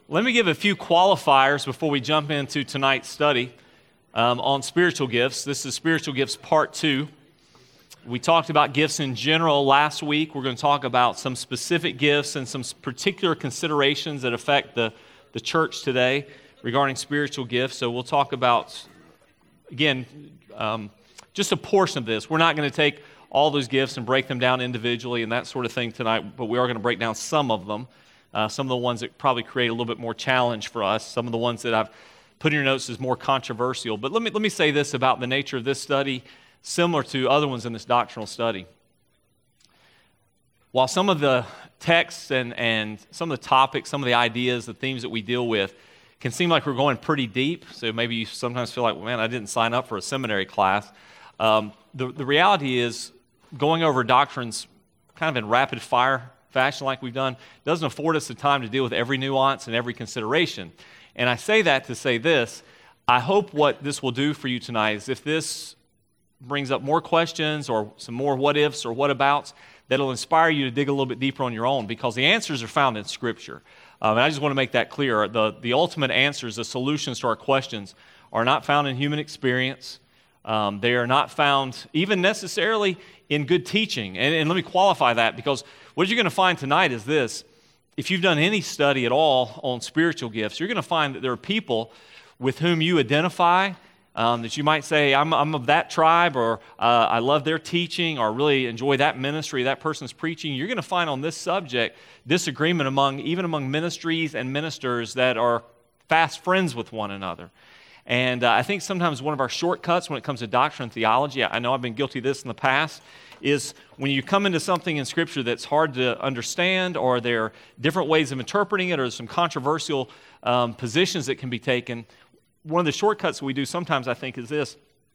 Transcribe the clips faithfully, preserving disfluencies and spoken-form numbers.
Let me give a few qualifiers before we jump into tonight's study um, on spiritual gifts. This is Spiritual Gifts Part two. We talked about gifts in general last week. We're going to talk about some specific gifts and some particular considerations that affect the, the church today regarding spiritual gifts. So we'll talk about, again, um, just a portion of this. We're not going to take all those gifts and break them down individually and that sort of thing tonight, but we are going to break down some of them. Uh, some of the ones that probably create a little bit more challenge for us, some of the ones that I've put in your notes as more controversial. But let me let me say this about the nature of this study, similar to other ones in this doctrinal study. While some of the texts and, and some of the topics, some of the ideas, the themes that we deal with can seem like we're going pretty deep, so maybe you sometimes feel like, well, man, I didn't sign up for a seminary class. Um, the, the reality is going over doctrines kind of in rapid fire fashion like we've done doesn't afford us the time to deal with every nuance and every consideration. And I say that to say this: I hope what this will do for you tonight is if this brings up more questions or some more what-ifs or what-abouts, that'll inspire you to dig a little bit deeper on your own, because the answers are found in Scripture. Um, and I just want to make that clear. The, the ultimate answers, the solutions to our questions, are not found in human experience. Um, they are not found even necessarily in good teaching. And, and let me qualify that, because what you're going to find tonight is this: if you've done any study at all on spiritual gifts, you're going to find that there are people with whom you identify, um, that you might say, I'm, I'm of that tribe, or uh, I love their teaching, or really enjoy that ministry, that person's preaching. You're going to find on this subject disagreement among, even among ministries and ministers that are fast friends with one another. And uh, I think sometimes one of our shortcuts when it comes to doctrine and theology, I know I've been guilty of this in the past, is when you come into something in Scripture that's hard to understand, or there are different ways of interpreting it, or some controversial um, positions that can be taken, one of the shortcuts we do sometimes, I think, is this.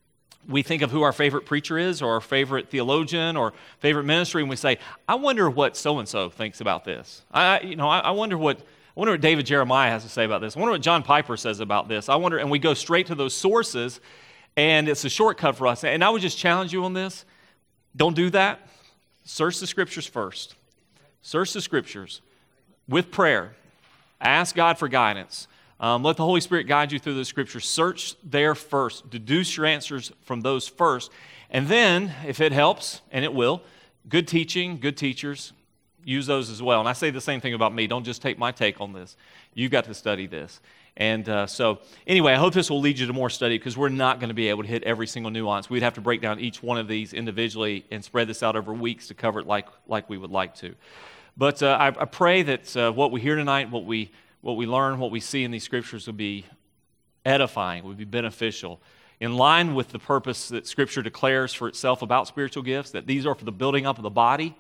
We think of who our favorite preacher is, or our favorite theologian, or favorite ministry, and we say, I wonder what so-and-so thinks about this. I, you know, I, I wonder what... I wonder what David Jeremiah has to say about this. I wonder what John Piper says about this. I wonder, and we go straight to those sources, and it's a shortcut for us. And I would just challenge you on this. Don't do that. Search the Scriptures first. Search the Scriptures with prayer. Ask God for guidance. Um, let the Holy Spirit guide you through the Scriptures. Search there first. Deduce your answers from those first. And then, if it helps, and it will, good teaching, good teachers, use those as well. And I say the same thing about me. Don't just take my take on this. You've got to study this. And uh, so, anyway, I hope this will lead you to more study, because we're not going to be able to hit every single nuance. We'd have to break down each one of these individually and spread this out over weeks to cover it like, like we would like to. But uh, I, I pray that uh, what we hear tonight, what we, what we learn, what we see in these Scriptures will be edifying, will be beneficial, in line with the purpose that Scripture declares for itself about spiritual gifts, that these are for the building up of the body.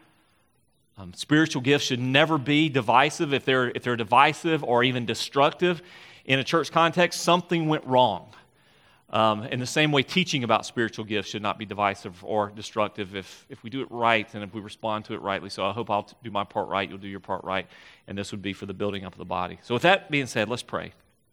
Um, spiritual gifts should never be divisive. If they're if they're divisive or even destructive in a church context, something went wrong. Um, in the same way, teaching about spiritual gifts should not be divisive or destructive if if we do it right and if we respond to it rightly. So I hope I'll do my part right, you'll do your part right, and this would be for the building up of the body. So with that being said, let's pray.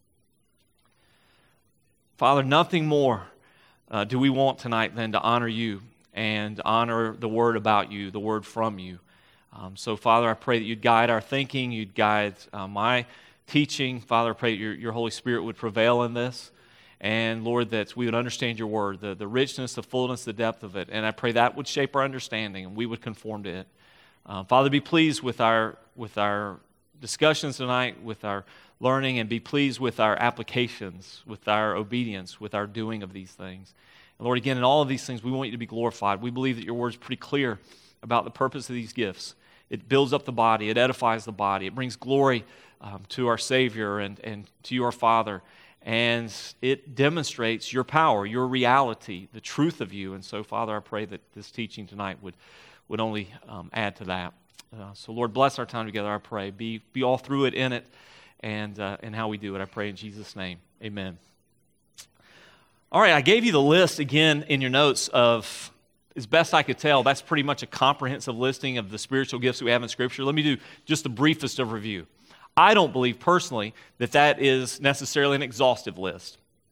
Father, nothing more uh, do we want tonight than to honor you and honor the word about you, the word from you. Um, so, Father, I pray that you'd guide our thinking, you'd guide uh, my teaching. Father, I pray that your, your Holy Spirit would prevail in this. And, Lord, that we would understand your word, the, the richness, the fullness, the depth of it. And I pray that would shape our understanding and we would conform to it. Um, Father, be pleased with our, with our discussions tonight, with our learning, and be pleased with our applications, with our obedience, with our doing of these things. And, Lord, again, in all of these things, we want you to be glorified. We believe that your word is pretty clear about the purpose of these gifts. It builds up the body. It edifies the body. It brings glory um, to our Savior and, and to your Father. And it demonstrates your power, your reality, the truth of you. And so, Father, I pray that this teaching tonight would, would only um, add to that. Uh, so, Lord, bless our time together, I pray. Be, be all through it, in it, and, uh, and how we do it. I pray in Jesus' name. Amen. All right, I gave you the list again in your notes of... As best I could tell, that's pretty much a comprehensive listing of the spiritual gifts that we have in Scripture. Let me do just the briefest of review. I don't believe personally that that is necessarily an exhaustive list.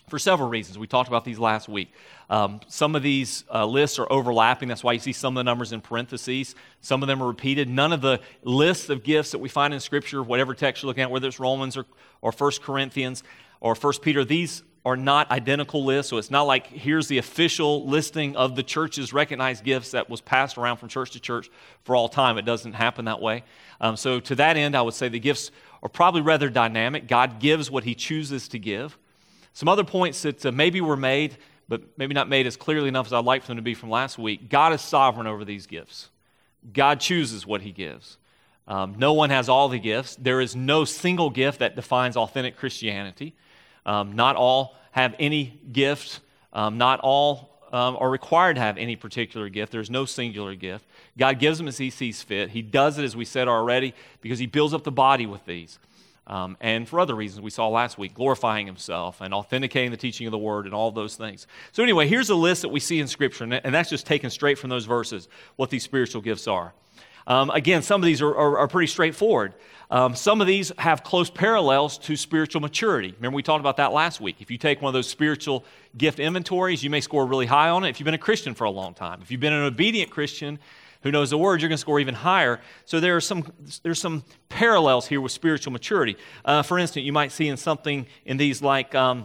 for several reasons. We talked about these last week. Um, some of these uh, lists are overlapping. That's why you see some of the numbers in parentheses. Some of them are repeated. None of the lists of gifts that we find in Scripture, whatever text you're looking at, whether it's Romans or, or First Corinthians or First Peter, these are not identical lists. So it's not like here's the official listing of the church's recognized gifts that was passed around from church to church for all time. It doesn't happen that way. Um, so to that end, I would say the gifts are probably rather dynamic. God gives what he chooses to give. Some other points that uh, maybe were made, but maybe not made as clearly enough as I'd like for them to be from last week. God is sovereign over these gifts. God chooses what he gives. Um, no one has all the gifts. There is no single gift that defines authentic Christianity. Um, not all have any gift. Um, not all um, are required to have any particular gift. There's no singular gift. God gives them as he sees fit. He does it, as we said already, because he builds up the body with these. Um, and for other reasons we saw last week, glorifying himself and authenticating the teaching of the word and all those things. So anyway, here's a list that we see in Scripture, and that's just taken straight from those verses, what these spiritual gifts are. Um, again, some of these are, are, are pretty straightforward. Um, some of these have close parallels to spiritual maturity. Remember, we talked about that last week. If you take one of those spiritual gift inventories, you may score really high on it if you've been a Christian for a long time. If you've been an obedient Christian who knows the word, you're going to score even higher. So there are some there's some parallels here with spiritual maturity. Uh, for instance, you might see in something in these like um,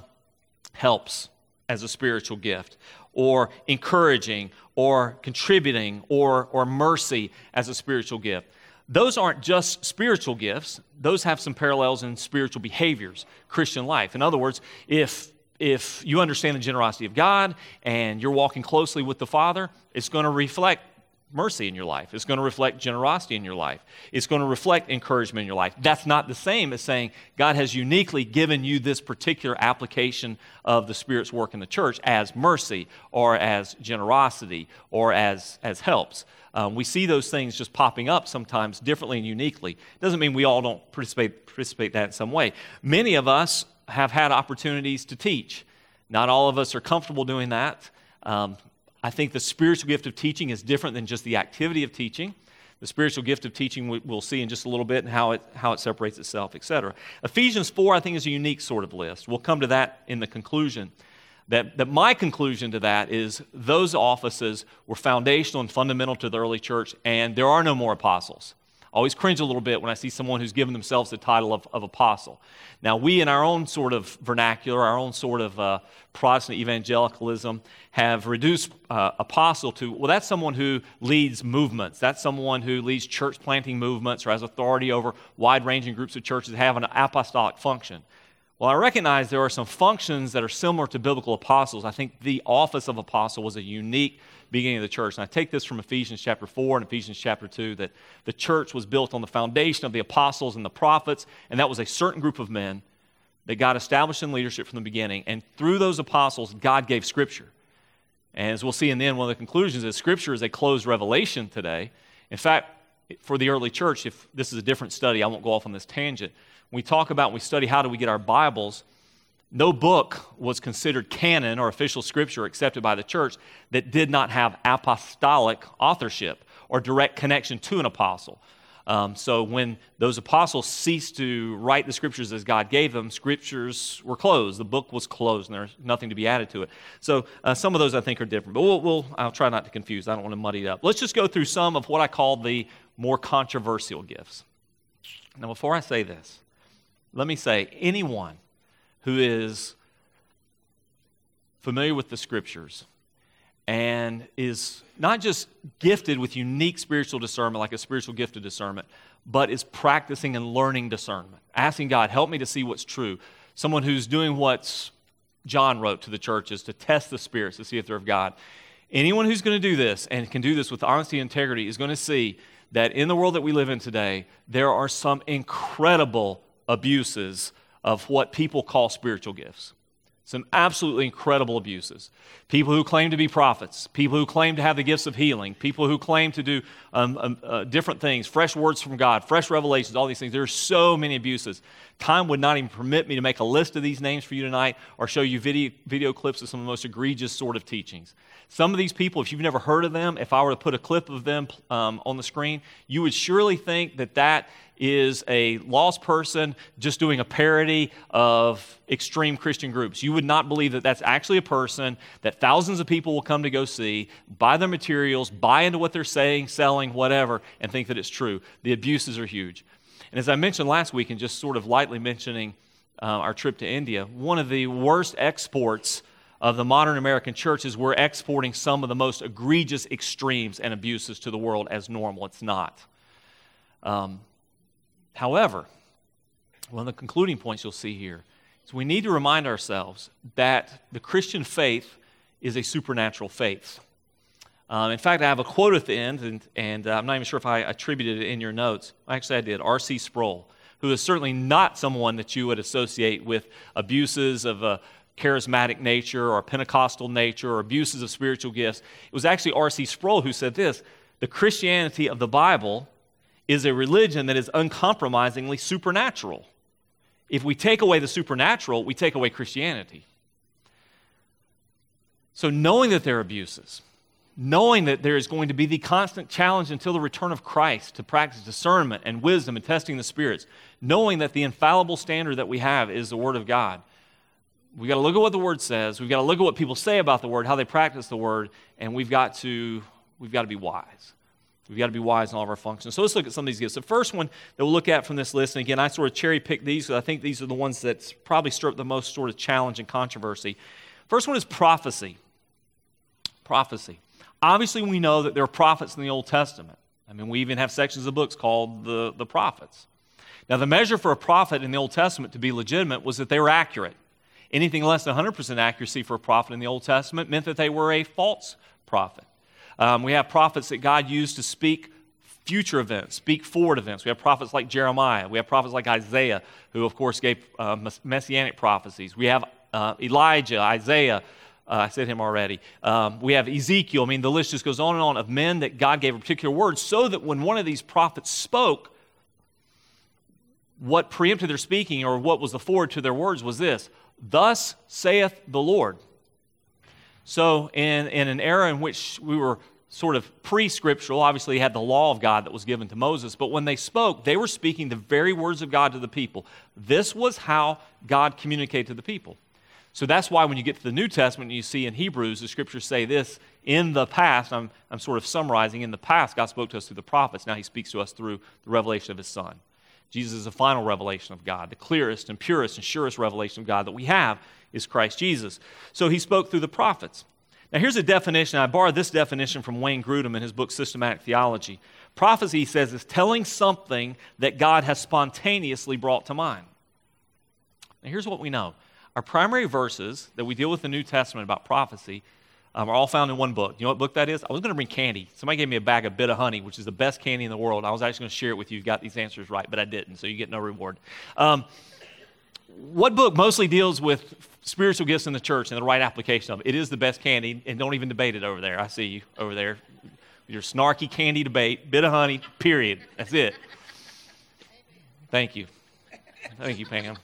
helps as a spiritual gift, or encouraging, or contributing, or or mercy as a spiritual gift. Those aren't just spiritual gifts. Those have some parallels in spiritual behaviors, Christian life. In other words, if if you understand the generosity of God and you're walking closely with the Father, it's going to reflect mercy in your life. It's going to reflect generosity in your life. It's going to reflect encouragement in your life. That's not the same as saying God has uniquely given you this particular application of the Spirit's work in the church as mercy or as generosity or as, as helps. Um, we see those things just popping up sometimes differently and uniquely. Doesn't mean we all don't participate, participate that in some way. Many of us have had opportunities to teach. Not all of us are comfortable doing that. Um, I think the spiritual gift of teaching is different than just the activity of teaching. The spiritual gift of teaching we'll see in just a little bit and how it how it separates itself, et cetera. Ephesians four, I think, is a unique sort of list. We'll come to that in the conclusion. That, that my conclusion to that is those offices were foundational and fundamental to the early church, and there are no more apostles. I always cringe a little bit when I see someone who's given themselves the title of, of apostle. Now, we in our own sort of vernacular, our own sort of uh, Protestant evangelicalism, have reduced uh, apostle to, well, that's someone who leads movements. That's someone who leads church planting movements or has authority over wide-ranging groups of churches that have an apostolic function. Well, I recognize there are some functions that are similar to biblical apostles. I think the office of apostle was a unique beginning of the church. And I take this from Ephesians chapter four and Ephesians chapter two, that the church was built on the foundation of the apostles and the prophets, and that was a certain group of men that God established in leadership from the beginning. And through those apostles, God gave Scripture. And as we'll see in the end, one of the conclusions is Scripture is a closed revelation today. In fact, for the early church, if this is a different study, I won't go off on this tangent. When we talk about, when we study how do we get our Bibles, no book was considered canon or official Scripture accepted by the church that did not have apostolic authorship or direct connection to an apostle. Um, so when those apostles ceased to write the Scriptures as God gave them, Scriptures were closed. The book was closed, and there's nothing to be added to it. So uh, some of those I think are different, but we'll, we'll, I'll try not to confuse. I don't want to muddy it up. Let's just go through some of what I call the more controversial gifts. Now, before I say this, let me say anyone who is familiar with the Scriptures and is not just gifted with unique spiritual discernment, like a spiritual gift of discernment, but is practicing and learning discernment, asking God, help me to see what's true. Someone who's doing what John wrote to the churches, to test the spirits, to see if they're of God. Anyone who's going to do this and can do this with honesty and integrity is going to see that in the world that we live in today, there are some incredible abuses of what people call spiritual gifts. Some absolutely incredible abuses. People who claim to be prophets, people who claim to have the gifts of healing, people who claim to do um, um, uh, different things, fresh words from God, fresh revelations, all these things. There are so many abuses. Time would not even permit me to make a list of these names for you tonight or show you video, video clips of some of the most egregious sort of teachings. Some of these people, if you've never heard of them, if I were to put a clip of them um, on the screen, you would surely think that that is a lost person just doing a parody of extreme Christian groups. You would not believe that that's actually a person that thousands of people will come to go see, buy their materials, buy into what they're saying, selling, whatever, and think that it's true. The abuses are huge. And as I mentioned last week, and just sort of lightly mentioning uh, our trip to India, one of the worst exports of the modern American church is we're exporting some of the most egregious extremes and abuses to the world as normal. It's not. Um, however, one of the concluding points you'll see here is we need to remind ourselves that the Christian faith is a supernatural faith. Um, in fact, I have a quote at the end, and, and uh, I'm not even sure if I attributed it in your notes. Actually, I did. R C Sproul, who is certainly not someone that you would associate with abuses of a charismatic nature or Pentecostal nature or abuses of spiritual gifts. It was actually R C Sproul who said this: the Christianity of the Bible is a religion that is uncompromisingly supernatural. If we take away the supernatural, we take away Christianity. So knowing that there are abuses, knowing that there is going to be the constant challenge until the return of Christ to practice discernment and wisdom and testing the spirits, knowing that the infallible standard that we have is the Word of God, we've got to look at what the Word says. We've got to look at what people say about the Word, how they practice the Word, and we've got to, we've got to be wise. We've got to be wise in all of our functions. So let's look at some of these gifts. The first one that we'll look at from this list, and again, I sort of cherry-picked these because I think these are the ones that probably stir up the most sort of challenge and controversy. First one is prophecy. Prophecy. Obviously, we know that there are prophets in the Old Testament. I mean, we even have sections of books called the, the prophets. Now, the measure for a prophet in the Old Testament to be legitimate was that they were accurate. Anything less than one hundred percent accuracy for a prophet in the Old Testament meant that they were a false prophet. Um, we have prophets that God used to speak future events, speak forward events. We have prophets like Jeremiah. We have prophets like Isaiah, who, of course, gave uh, messianic prophecies. We have uh, Elijah, Isaiah. Uh, I said him already. Um, we have Ezekiel. I mean, the list just goes on and on of men that God gave a particular word so that when one of these prophets spoke, what preempted their speaking or what was the forward to their words was this: thus saith the Lord. So in, in an era in which we were sort of pre-scriptural, obviously you had the law of God that was given to Moses, but when they spoke, they were speaking the very words of God to the people. This was how God communicated to the people. So that's why when you get to the New Testament, you see in Hebrews, the scriptures say this: in the past, I'm, I'm sort of summarizing, in the past, God spoke to us through the prophets. Now he speaks to us through the revelation of his Son. Jesus is the final revelation of God. The clearest and purest and surest revelation of God that we have is Christ Jesus. So he spoke through the prophets. Now here's a definition. I borrowed this definition from Wayne Grudem in his book Systematic Theology. Prophecy, he says, is telling something that God has spontaneously brought to mind. Now here's what we know. Our primary verses that we deal with in the New Testament about prophecy um, are all found in one book. You know what book that is? I was going to bring candy. Somebody gave me a bag of Bit of Honey, which is the best candy in the world. I was actually going to share it with you. You got these answers right, but I didn't, so you get no reward. Um, what book mostly deals with spiritual gifts in the church and the right application of it? It is the best candy, and don't even debate it over there. I see you over there. Your snarky candy debate, Bit of Honey, period. That's it. Thank you. Thank you, Pam.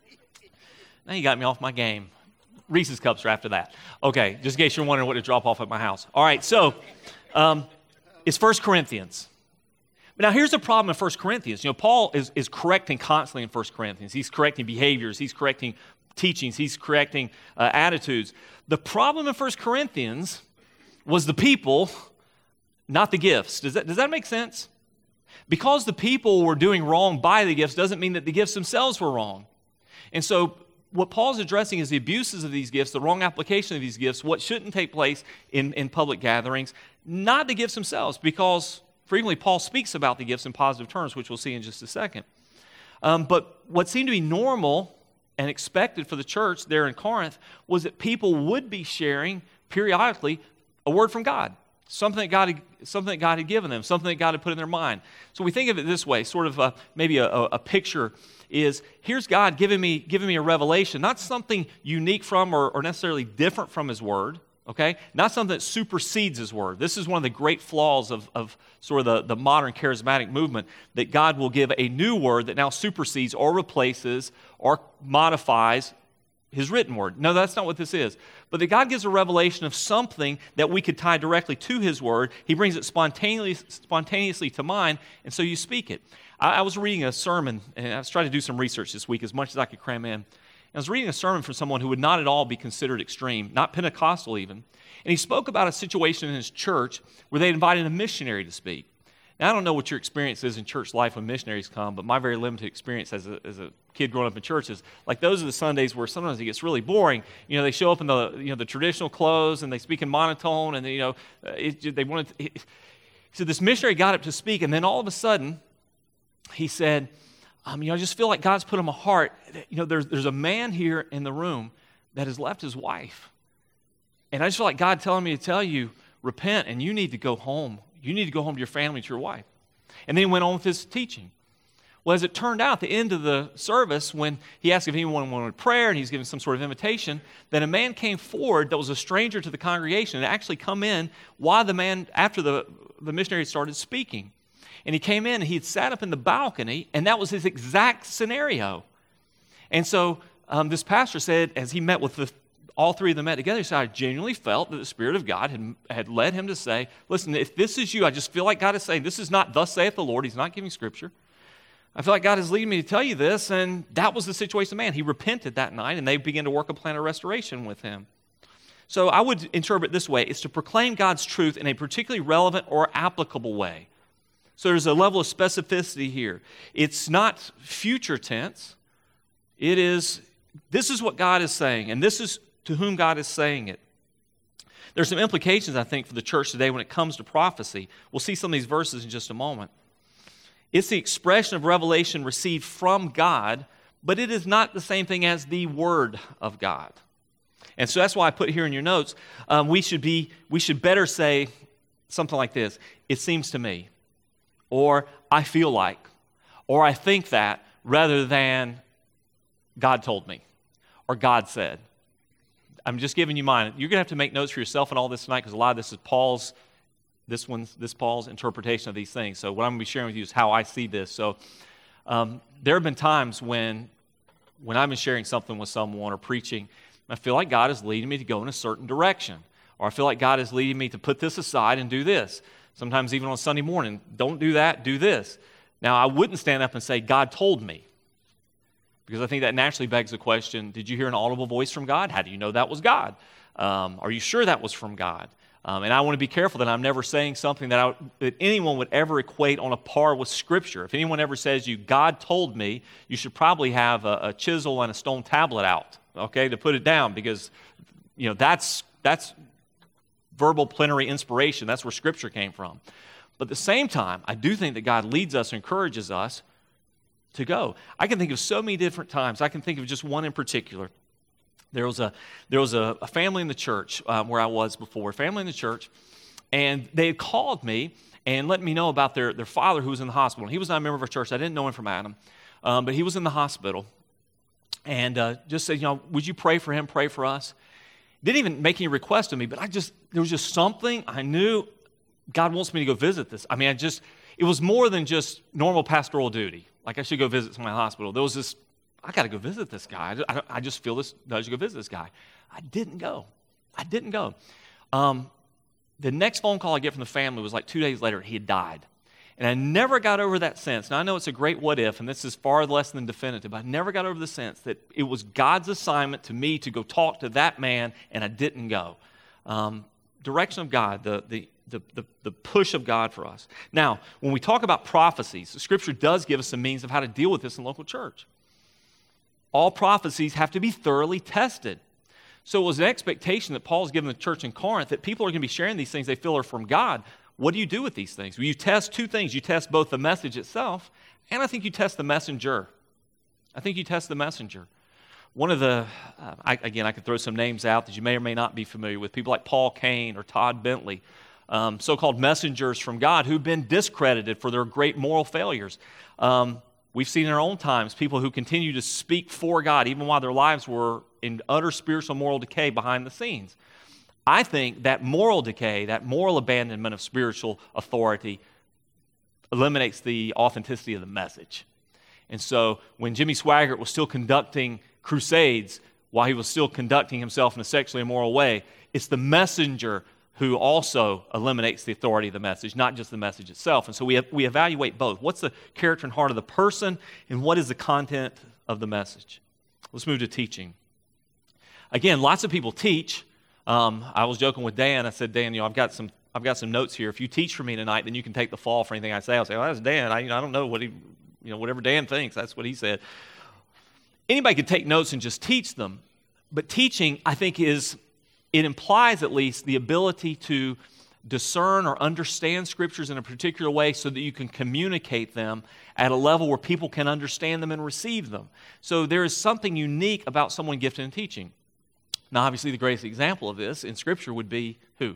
Now you got me off my game. Reese's Cups are after that. Okay, just in case you're wondering what to drop off at my house. All right, so um, it's First Corinthians. But now here's the problem in First Corinthians. You know, Paul is, is correcting constantly in First Corinthians. He's correcting behaviors. He's correcting teachings. He's correcting uh, attitudes. The problem in First Corinthians was the people, not the gifts. Does that, does that make sense? Because the people were doing wrong by the gifts doesn't mean that the gifts themselves were wrong. And so what Paul's addressing is the abuses of these gifts, the wrong application of these gifts, what shouldn't take place in, in public gatherings, not the gifts themselves, because frequently Paul speaks about the gifts in positive terms, which we'll see in just a second. Um, but what seemed to be normal and expected for the church there in Corinth was that people would be sharing periodically a word from God, something that God had, something that God had given them, something that God had put in their mind. So we think of it this way, sort of a, maybe a, a picture is, here's God giving me, giving me a revelation, not something unique from or, or necessarily different from his word, okay? Not something that supersedes his word. This is one of the great flaws of, of sort of the, the modern charismatic movement, that God will give a new word that now supersedes or replaces or modifies his written word. No, that's not what this is. But that God gives a revelation of something that we could tie directly to his word. He brings it spontaneously, spontaneously to mind, and so you speak it. I, I was reading a sermon, and I was trying to do some research this week as much as I could cram in. I was reading a sermon from someone who would not at all be considered extreme, not Pentecostal even. And he spoke about a situation in his church where they invited a missionary to speak. Now, I don't know what your experience is in church life when missionaries come, but my very limited experience as a, as a kid growing up in church is like those are the Sundays where sometimes it gets really boring. You know, they show up in the you know the traditional clothes and they speak in monotone, and you know it, they wanted. To, it, so this missionary got up to speak, and then all of a sudden, he said, um, "You know, I just feel like God's put on my heart. You know, there's there's a man here in the room that has left his wife, and I just feel like God telling me to tell you, repent, and you need to go home." You need to go home to your family, to your wife. And then he went on with his teaching. Well, as it turned out, at the end of the service, when he asked if anyone wanted prayer and he's giving some sort of invitation, then a man came forward that was a stranger to the congregation and actually come in while the man, after the, the missionary started speaking. And he came in and he had sat up in the balcony, and that was his exact scenario. And so um, this pastor said, as he met with the all three of them met together, he said, I genuinely felt that the Spirit of God had, had led him to say, listen, if this is you, I just feel like God is saying, this is not thus saith the Lord. He's not giving Scripture. I feel like God is leading me to tell you this, and that was the situation of the man. He repented that night, and they began to work a plan of restoration with him. So I would interpret it this way. It's to proclaim God's truth in a particularly relevant or applicable way. So there's a level of specificity here. It's not future tense. It is, this is what God is saying, and this is to whom God is saying it. There's some implications, I think, for the church today when it comes to prophecy. We'll see some of these verses in just a moment. It's the expression of revelation received from God, but it is not the same thing as the Word of God. And so that's why I put here in your notes, um, we should be, we should better say something like this, it seems to me, or I feel like, or I think that, rather than God told me, or God said. I'm just giving you mine. You're going to have to make notes for yourself and all this tonight because a lot of this is Paul's, this one's, this Paul's interpretation of these things. So what I'm going to be sharing with you is how I see this. So um, there have been times when, when I've been sharing something with someone or preaching, I feel like God is leading me to go in a certain direction. Or I feel like God is leading me to put this aside and do this. Sometimes even on Sunday morning, don't do that, do this. Now, I wouldn't stand up and say, God told me. Because I think that naturally begs the question, did you hear an audible voice from God? How do you know that was God? Um, are you sure that was from God? Um, and I want to be careful that I'm never saying something that, I, that anyone would ever equate on a par with Scripture. If anyone ever says to you, God told me, you should probably have a, a chisel and a stone tablet out, okay, to put it down, because you know that's that's verbal plenary inspiration. That's where Scripture came from. But at the same time, I do think that God leads us, encourages us to go. I can think of so many different times. I can think of just one in particular. There was a there was a, a family in the church um, where I was before, a family in the church, and they had called me and let me know about their, their father who was in the hospital. He was not a member of our church. I didn't know him from Adam, um, but he was in the hospital, and uh, just said, you know, would you pray for him, pray for us? Didn't even make any request of me, but I just, there was just something I knew God wants me to go visit this. I mean, I just, it was more than just normal pastoral duty. Like I should go visit my hospital. There was this, I got to go visit this guy. I, I just feel this, I should go visit this guy. I didn't go. I didn't go. Um, the next phone call I get from the family was like two days later, he had died. And I never got over that sense. Now, I know it's a great what if, and this is far less than definitive, but I never got over the sense that it was God's assignment to me to go talk to that man, and I didn't go. Um, direction of God, the, the, the, the, the push of God for us. Now, when we talk about prophecies, the Scripture does give us some means of how to deal with this in local church. All prophecies have to be thoroughly tested. So it was an expectation that Paul's given the church in Corinth that people are going to be sharing these things they feel are from God. What do you do with these things? Well, you test two things. You test both the message itself, and I think you test the messenger. I think you test the messenger. One of the, uh, I, again, I could throw some names out that you may or may not be familiar with, people like Paul Cain or Todd Bentley, um, so-called messengers from God who've been discredited for their great moral failures. Um, we've seen in our own times people who continue to speak for God even while their lives were in utter spiritual moral decay behind the scenes. I think that moral decay, that moral abandonment of spiritual authority eliminates the authenticity of the message. And so when Jimmy Swaggart was still conducting crusades while he was still conducting himself in a sexually immoral way, it's the messenger who also eliminates the authority of the message, not just the message itself. And so we, we evaluate both. What's the character and heart of the person, and what is the content of the message? Let's move to teaching. Again, lots of people teach. Um, I was joking with Dan. I said, Dan, you know, I've got some I've got some notes here. If you teach for me tonight, then you can take the fall for anything I say. I'll say, well, that's Dan. I, you know, I don't know what he, you know, whatever Dan thinks, that's what he said. Anybody could take notes and just teach them. But teaching, I think, is, it implies at least the ability to discern or understand scriptures in a particular way so that you can communicate them at a level where people can understand them and receive them. So there is something unique about someone gifted in teaching. Now, obviously, the greatest example of this in Scripture would be who?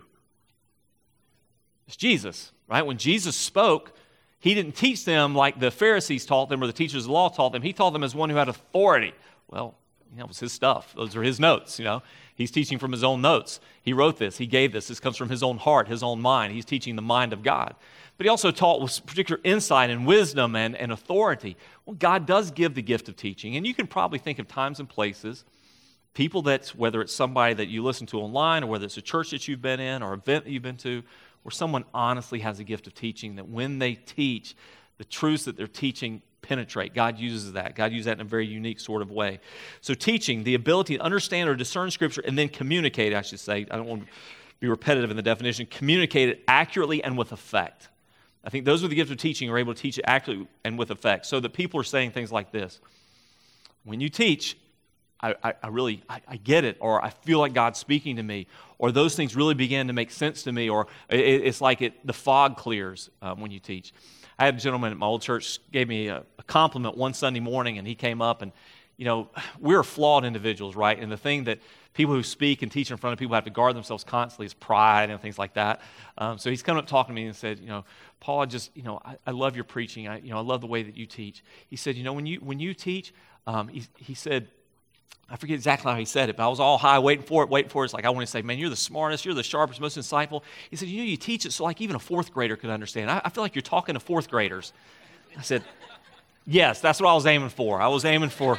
It's Jesus, right? When Jesus spoke, he didn't teach them like the Pharisees taught them or the teachers of the law taught them. He taught them as one who had authority. Well, you know, it was his stuff. Those are his notes, you know. He's teaching from his own notes. He wrote this. He gave this. This comes from his own heart, his own mind. He's teaching the mind of God. But he also taught with particular insight and wisdom and, and authority. Well, God does give the gift of teaching. And you can probably think of times and places, people that, whether it's somebody that you listen to online or whether it's a church that you've been in or event that you've been to, where someone honestly has a gift of teaching, that when they teach, the truths that they're teaching penetrate. God uses that. God uses that in a very unique sort of way. So teaching, the ability to understand or discern Scripture and then communicate, I should say, I don't want to be repetitive in the definition, communicate it accurately and with effect. I think those are the gifts of teaching, are able to teach it accurately and with effect, so that people are saying things like this. When you teach, I, I, I really, I, I get it, or I feel like God's speaking to me, or those things really begin to make sense to me, or it, it's like it, the fog clears um, when you teach. I had a gentleman at my old church gave me a, a compliment one Sunday morning, and he came up, and, you know, we're flawed individuals, right? And the thing that people who speak and teach in front of people have to guard themselves constantly is pride and things like that. Um, so he's come up talking to me and said, you know, Paul, I just, you know, I, I love your preaching. I, you know, I love the way that you teach. He said, you know, when you when you teach, um, he, he said, I forget exactly how he said it, but I was all high waiting for it, waiting for it. It's like, I want to say, man, you're the smartest, you're the sharpest, most insightful. He said, you know, you teach it so like even a fourth grader could understand. I, I feel like you're talking to fourth graders. I said, yes, that's what I was aiming for. I was aiming for,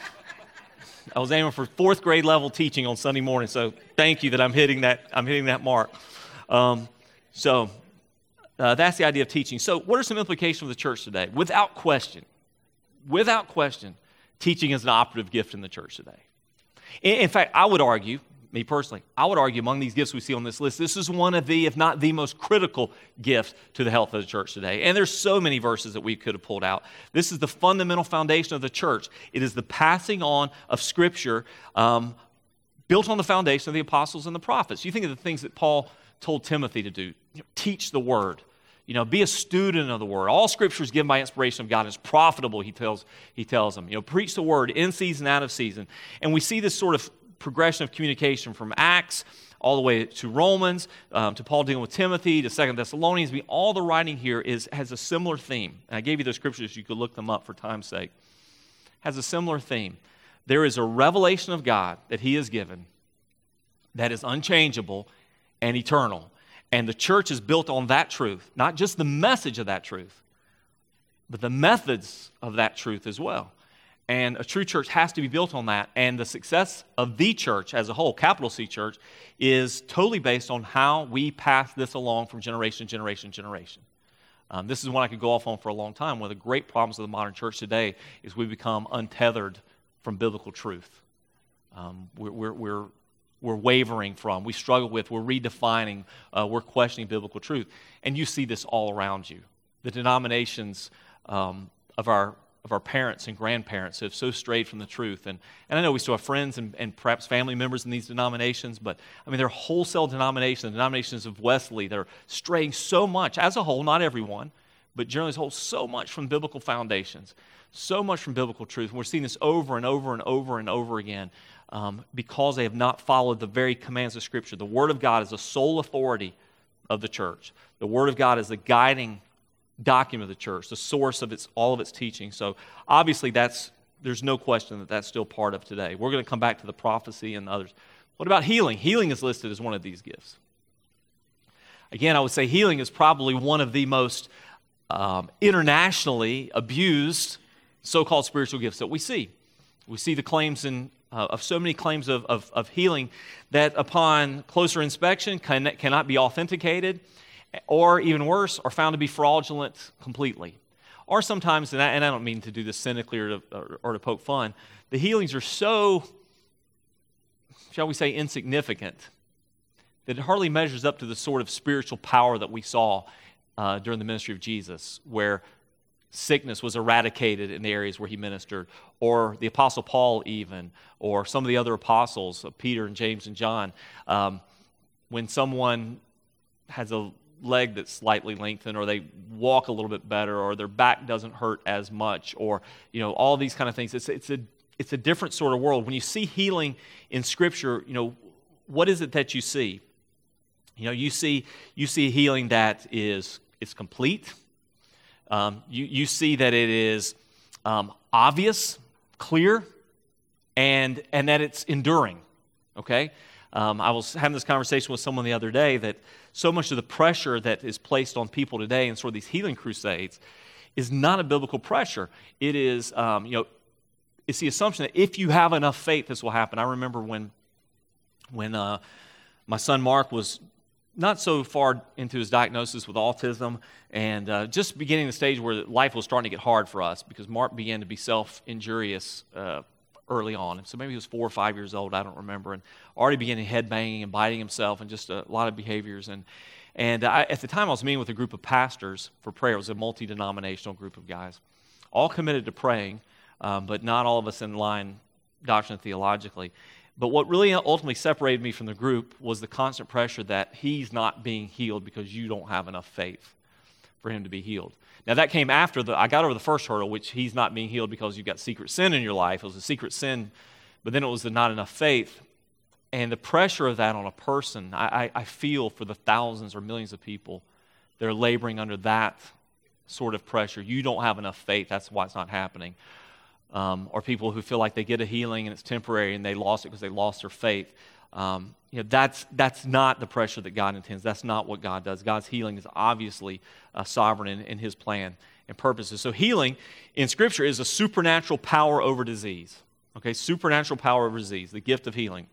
I was aiming for fourth grade level teaching on Sunday morning. So thank you that I'm hitting that, I'm hitting that mark. Um, so uh, that's the idea of teaching. So what are some implications for the church today? Without question, without question, teaching is an operative gift in the church today. In, in fact, I would argue, me personally, I would argue among these gifts we see on this list, this is one of the, if not the most critical gift to the health of the church today. And there's so many verses that we could have pulled out. This is the fundamental foundation of the church. It is the passing on of Scripture um, built on the foundation of the apostles and the prophets. You think of the things that Paul told Timothy to do. You know, teach the word. You know, be a student of the word. All Scripture is given by inspiration of God. It's profitable, he tells, he tells them. You know, preach the word in season, out of season. And we see this sort of progression of communication from Acts all the way to Romans, um, to Paul dealing with Timothy, to Second Thessalonians. I mean, all the writing here is has a similar theme. And I gave you those scriptures. You could look them up for time's sake. Has a similar theme. There is a revelation of God that he has given that is unchangeable and eternal. And the church is built on that truth, not just the message of that truth, but the methods of that truth as well. And a true church has to be built on that. And the success of the church as a whole, capital C church, is totally based on how we pass this along from generation to generation to generation. Um, this is one I could go off on for a long time. One of the great problems of the modern church today is we become untethered from biblical truth. Um, we're, we're, we're we're wavering from, we struggle with, we're redefining, uh, we're questioning biblical truth. And you see this all around you. The denominations um, of our of our parents and grandparents have so strayed from the truth. And, and I know we still have friends and, and perhaps family members in these denominations, but I mean, they're wholesale denominations, denominations of Wesley that are straying so much, as a whole, not everyone, but generally as a whole, so much from biblical foundations, so much from biblical truth. And we're seeing this over and over and over and over again. Um, because they have not followed the very commands of Scripture. The Word of God is the sole authority of the church. The Word of God is the guiding document of the church, the source of its all of its teaching. So obviously that's there's no question that that's still part of today. We're going to come back to the prophecy and others. What about healing? Healing is listed as one of these gifts. Again, I would say healing is probably one of the most um, internationally abused so-called spiritual gifts that we see. We see the claims in uh, of so many claims of, of, of healing that upon closer inspection can, cannot be authenticated, or even worse, are found to be fraudulent completely. Or sometimes, and I, and I don't mean to do this cynically or to, or, or to poke fun, the healings are so, shall we say, insignificant that it hardly measures up to the sort of spiritual power that we saw uh, during the ministry of Jesus, where sickness was eradicated in the areas where he ministered, or the Apostle Paul even, or some of the other apostles, Peter and James and John. Um, when someone has a leg that's slightly lengthened, or they walk a little bit better, or their back doesn't hurt as much, or you know all these kind of things. It's it's a it's a different sort of world. When you see healing in Scripture, you know what is it that you see? You know you see you see healing that is it's complete. Um, you you see that it is um, obvious, clear, and and that it's enduring. Okay. Um, I was having this conversation with someone the other day that so much of the pressure that is placed on people today in sort of these healing crusades is not a biblical pressure. It is, um, you know, it's the assumption that if you have enough faith, this will happen. I remember when, when uh, my son Mark was not so far into his diagnosis with autism, and uh, just beginning the stage where life was starting to get hard for us because Mark began to be self-injurious uh, early on. So maybe he was four or five years old, I don't remember, and already beginning headbanging and biting himself and just a lot of behaviors. And and I, at the time I was meeting with a group of pastors for prayer. It was a multi-denominational group of guys, all committed to praying, um, but not all of us in line doctrinally theologically. But what really ultimately separated me from the group was the constant pressure that he's not being healed because you don't have enough faith for him to be healed. Now, that came after the, I got over the first hurdle, which he's not being healed because you've got secret sin in your life. It was a secret sin, but then it was the not enough faith. And the pressure of that on a person, I, I, I feel for the thousands or millions of people that are laboring under that sort of pressure. You don't have enough faith, that's why it's not happening. Um, or people who feel like they get a healing and it's temporary and they lost it because they lost their faith. Um, you know, that's that's not the pressure that God intends. That's not what God does. God's healing is obviously uh, sovereign in, in His plan and purposes. So healing in Scripture is a supernatural power over disease. Okay, supernatural power over disease, the gift of healing.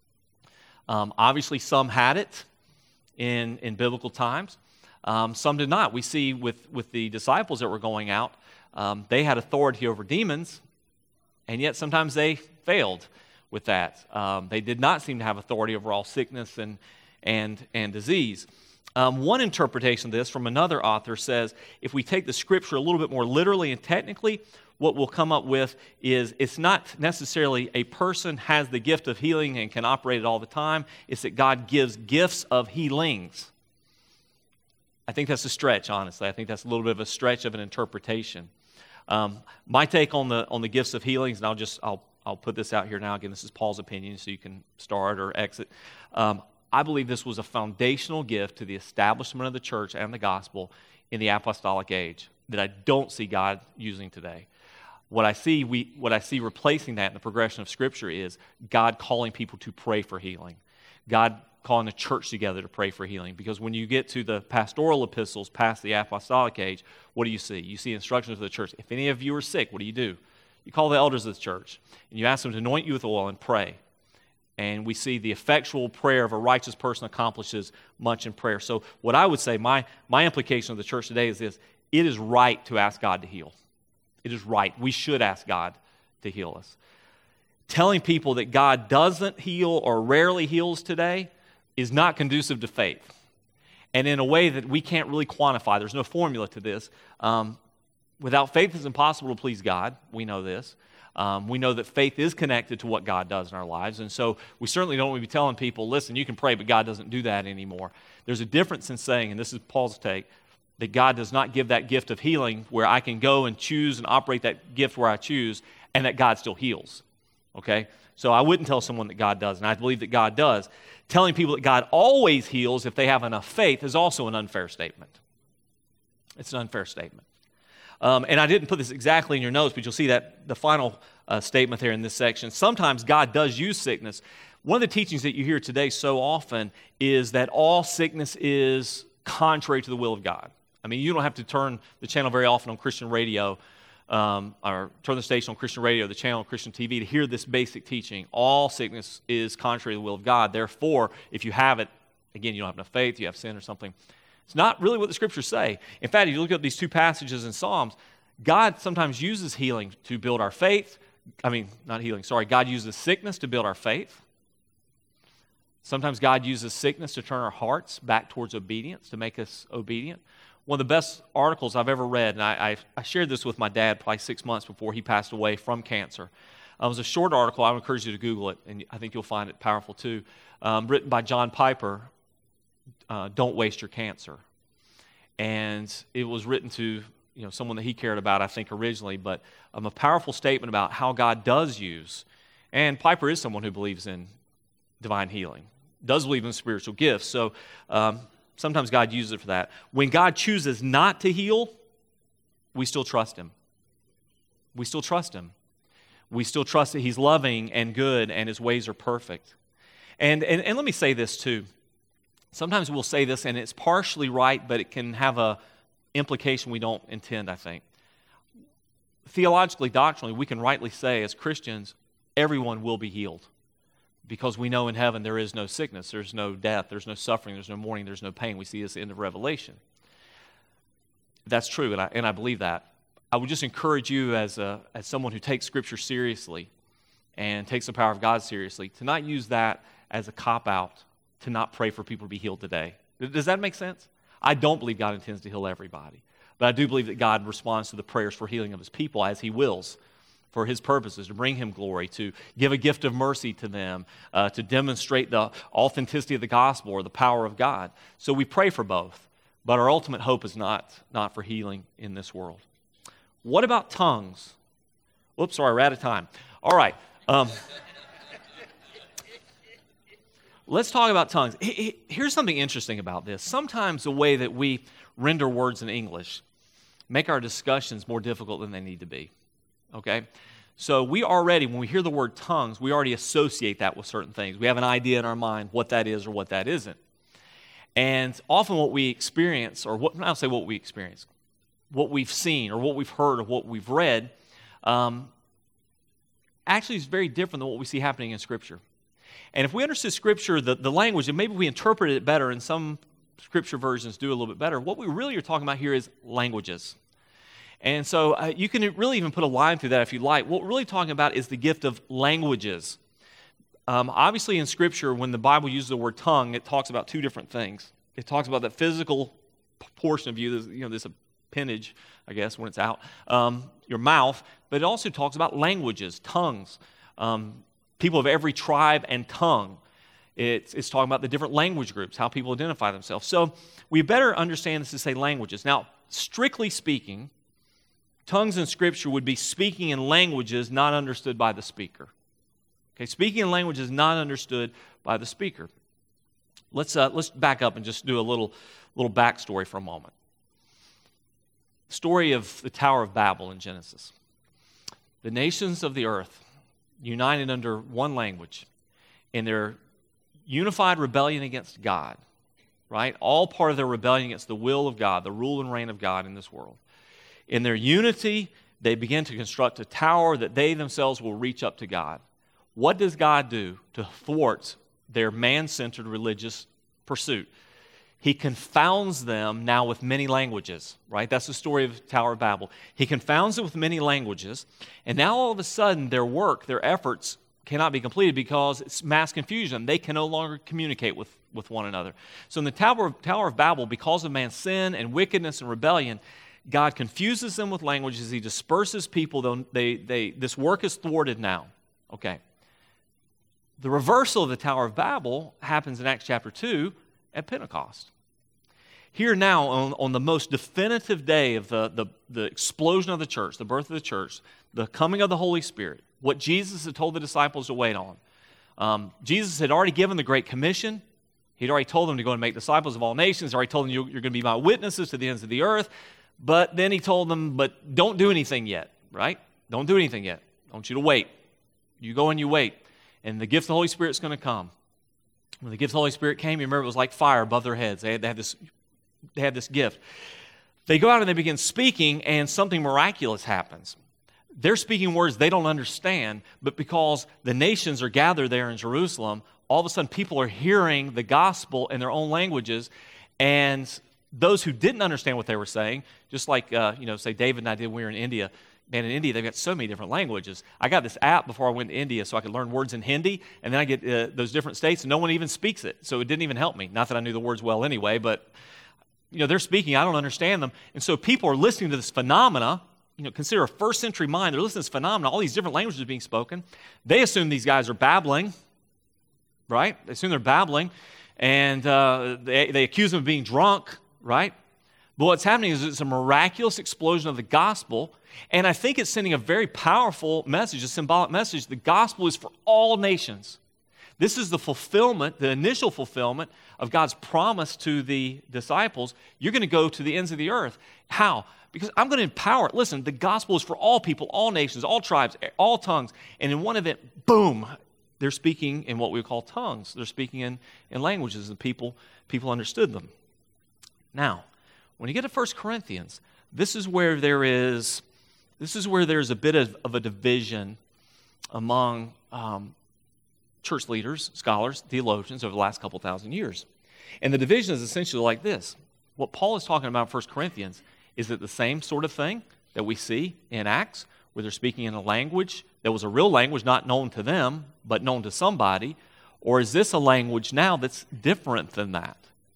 Um, obviously, some had it in in biblical times. Um, some did not. We see with with the disciples that were going out, um, they had authority over demons, and yet sometimes they failed with that. Um, they did not seem to have authority over all sickness and and and disease. Um, one interpretation of this from another author says, if we take the Scripture a little bit more literally and technically, what we'll come up with is it's not necessarily a person has the gift of healing and can operate it all the time. It's that God gives gifts of healings. I think that's a stretch, honestly. I think that's a little bit of a stretch of an interpretation. Um, my take on the on the gifts of healings, and I'll just I'll I'll put this out here now. Again, this is Paul's opinion, so you can start or exit. Um, I believe this was a foundational gift to the establishment of the church and the gospel in the apostolic age that I don't see God using today. What I see, we, what I see replacing that in the progression of Scripture is God calling people to pray for healing. God calling the church together to pray for healing. Because when you get to the pastoral epistles past the apostolic age, what do you see? You see instructions to the church. If any of you are sick, what do you do? You call the elders of the church, and you ask them to anoint you with oil and pray. And we see the effectual prayer of a righteous person accomplishes much in prayer. So what I would say, my, my implication of the church today is this: it is right to ask God to heal. It is right. We should ask God to heal us. Telling people that God doesn't heal or rarely heals today is not conducive to faith. And in a way that we can't really quantify. There's no formula to this. Um, without faith, it's impossible to please God. We know this. Um, we know that faith is connected to what God does in our lives. And so we certainly don't want to be telling people, listen, you can pray, but God doesn't do that anymore. There's a difference in saying, and this is Paul's take, that God does not give that gift of healing where I can go and choose and operate that gift where I choose, and that God still heals. Okay? So I wouldn't tell someone that God does, and I believe that God does. Telling people that God always heals if they have enough faith is also an unfair statement. It's an unfair statement. Um, and I didn't put this exactly in your notes, but you'll see that the final uh, statement there in this section. Sometimes God does use sickness. One of the teachings that you hear today so often is that all sickness is contrary to the will of God. I mean, you don't have to turn the channel very often on Christian radio um, or turn the station on Christian radio, the channel on Christian T V to hear this basic teaching. All sickness is contrary to the will of God. Therefore, if you have it, again, you don't have enough faith, you have sin or something. It's not really what the Scriptures say. In fact, if you look at these two passages in Psalms, God sometimes uses healing to build our faith. I mean, not healing, sorry. God uses sickness to build our faith. Sometimes God uses sickness to turn our hearts back towards obedience, to make us obedient. One of the best articles I've ever read, and I, I, I shared this with my dad probably six months before he passed away from cancer. Uh, it was a short article. I would encourage you to Google it, and I think you'll find it powerful too. Um, written by John Piper, uh, Don't Waste Your Cancer. And it was written to you know someone that he cared about, I think, originally, but um, a powerful statement about how God does use. And Piper is someone who believes in divine healing, does believe in spiritual gifts. So um, sometimes God uses it for that. When God chooses not to heal, we still trust Him. We still trust Him. We still trust that He's loving and good and His ways are perfect. And, and, and let me say this too. Sometimes we'll say this and it's partially right, but it can have a implication we don't intend, I think. Theologically, doctrinally, we can rightly say as Christians, everyone will be healed. Because we know in heaven there is no sickness, there's no death, there's no suffering, there's no mourning, there's no pain. We see this at the end of Revelation. That's true, and I, and I believe that. I would just encourage you as, a, as someone who takes Scripture seriously and takes the power of God seriously, to not use that as a cop-out to not pray for people to be healed today. Does that make sense? I don't believe God intends to heal everybody, but I do believe that God responds to the prayers for healing of His people as He wills, for His purposes, to bring Him glory, to give a gift of mercy to them, uh, to demonstrate the authenticity of the gospel or the power of God. So we pray for both, but our ultimate hope is not, not for healing in this world. What about tongues? Whoops, sorry, we're out of time. All right. Um, let's talk about tongues. Here's something interesting about this. Sometimes the way that we render words in English make our discussions more difficult than they need to be. Okay? So we already, when we hear the word tongues, we already associate that with certain things. We have an idea in our mind what that is or what that isn't. And often what we experience, or what, I'll say what we experience, what we've seen or what we've heard or what we've read, um, actually is very different than what we see happening in Scripture. And if we understood Scripture, the, the language, and maybe we interpret it better, and some Scripture versions do a little bit better, what we really are talking about here is languages. And so uh, you can really even put a line through that if you like. What we're really talking about is the gift of languages. Um, obviously in Scripture, when the Bible uses the word tongue, it talks about two different things. It talks about that physical portion of you, this, you know, this appendage, I guess, when it's out, um, your mouth, but it also talks about languages, tongues, um, people of every tribe and tongue. It's, it's talking about the different language groups, how people identify themselves. So we better understand this to say languages. Now, strictly speaking, tongues in Scripture would be speaking in languages not understood by the speaker. Okay, speaking in languages not understood by the speaker. Let's uh, let's back up and just do a little little backstory for a moment. Story of the Tower of Babel in Genesis. The nations of the earth united under one language in their unified rebellion against God. Right, all part of their rebellion against the will of God, the rule and reign of God in this world. In their unity, they begin to construct a tower that they themselves will reach up to God. What does God do to thwart their man-centered religious pursuit? He confounds them now with many languages, right? That's the story of the Tower of Babel. He confounds them with many languages, and now all of a sudden their work, their efforts cannot be completed because it's mass confusion. They can no longer communicate with, with one another. So in the Tower of, Tower of Babel, because of man's sin and wickedness and rebellion, God confuses them with languages. He disperses people. They, they, this work is thwarted now. Okay. The reversal of the Tower of Babel happens in Acts chapter two at Pentecost. Here now, on, on the most definitive day of the, the, the explosion of the church, the birth of the church, the coming of the Holy Spirit, what Jesus had told the disciples to wait on. Um, Jesus had already given the Great Commission. He'd already told them to go and make disciples of all nations. He'd already told them you're, you're going to be my witnesses to the ends of the earth. But then he told them, but don't do anything yet, right? Don't do anything yet. I want you to wait. You go and you wait. And the gift of the Holy Spirit is going to come. When the gift of the Holy Spirit came, you remember it was like fire above their heads. They had, they had this, they had this gift. They go out and they begin speaking, and something miraculous happens. they're speaking words they don't understand, but because the nations are gathered there in Jerusalem, all of a sudden people are hearing the gospel in their own languages, and those who didn't understand what they were saying, just like, uh, you know, say David and I did when we were in India. Man, in India, they've got so many different languages. I got this app before I went to India so I could learn words in Hindi, and then I get uh, those different states, and no one even speaks it, so it didn't even help me. Not that I knew the words well anyway, but, you know, they're speaking, I don't understand them, and so people are listening to this phenomena. You know, consider a first century mind. They're listening to this phenomena, all these different languages being spoken. They assume these guys are babbling, right? They assume they're babbling, and uh, they, they accuse them of being drunk, right? But what's happening is it's a miraculous explosion of the gospel, and I think it's sending a very powerful message, a symbolic message. The gospel is for all nations. This is the fulfillment, the initial fulfillment of God's promise to the disciples. You're going to go to the ends of the earth. How? Because I'm going to empower it. Listen, the gospel is for all people, all nations, all tribes, all tongues. And in one event, boom, they're speaking in what we call tongues. They're speaking in, in languages, and people, people understood them. Now, when you get to First Corinthians, this is where there is, this is where there's a bit of, of a division among um, church leaders, scholars, theologians over the last couple thousand years. And the division is essentially like this. What Paul is talking about in First Corinthians, is it the same sort of thing that we see in Acts, where they're speaking in a language that was a real language not known to them, but known to somebody? Or is this a language now that's different than that?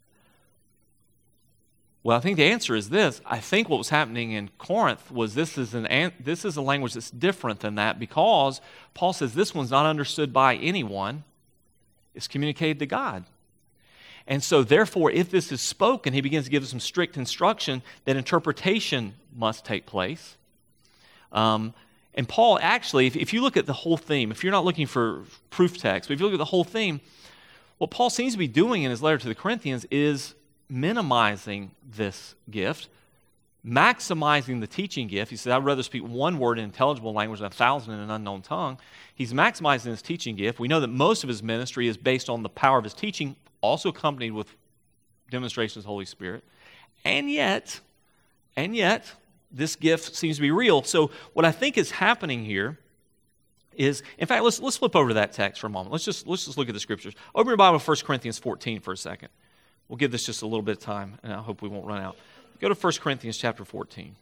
Well, I think the answer is this. I think what was happening in Corinth was this is an this is a language that's different than that, because Paul says this one's not understood by anyone. It's communicated to God. And so therefore, if this is spoken, he begins to give us some strict instruction that interpretation must take place. Um, and Paul actually, if, if you look at the whole theme, if you're not looking for proof text, but if you look at the whole theme, what Paul seems to be doing in his letter to the Corinthians is minimizing this gift, maximizing the teaching gift. He said, I'd rather speak one word in intelligible language than a thousand in an unknown tongue. He's maximizing his teaching gift. We know that most of his ministry is based on the power of his teaching, also accompanied with demonstrations of the Holy Spirit. And yet, and yet, this gift seems to be real. So what I think is happening here is, in fact, let's let's flip over to that text for a moment. Let's just let's just look at the scriptures. Open your Bible to First Corinthians fourteen for a second. We'll give this just a little bit of time, and I hope we won't run out. Go to First Corinthians chapter fourteen.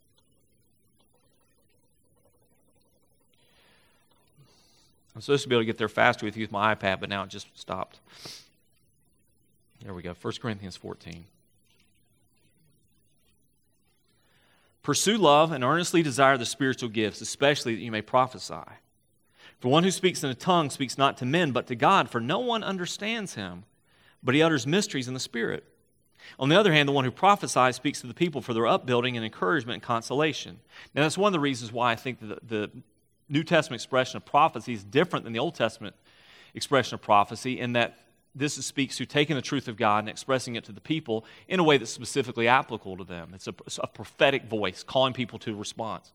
I'm supposed to be able to get there faster with you with my iPad, but now it just stopped. There we go, First Corinthians fourteen. Pursue love and earnestly desire the spiritual gifts, especially that you may prophesy. For one who speaks in a tongue speaks not to men, but to God, for no one understands him, but he utters mysteries in the Spirit. On the other hand, the one who prophesies speaks to the people for their upbuilding and encouragement and consolation. Now, that's one of the reasons why I think the, the New Testament expression of prophecy is different than the Old Testament expression of prophecy, in that this speaks to taking the truth of God and expressing it to the people in a way that's specifically applicable to them. It's a, it's a prophetic voice calling people to response.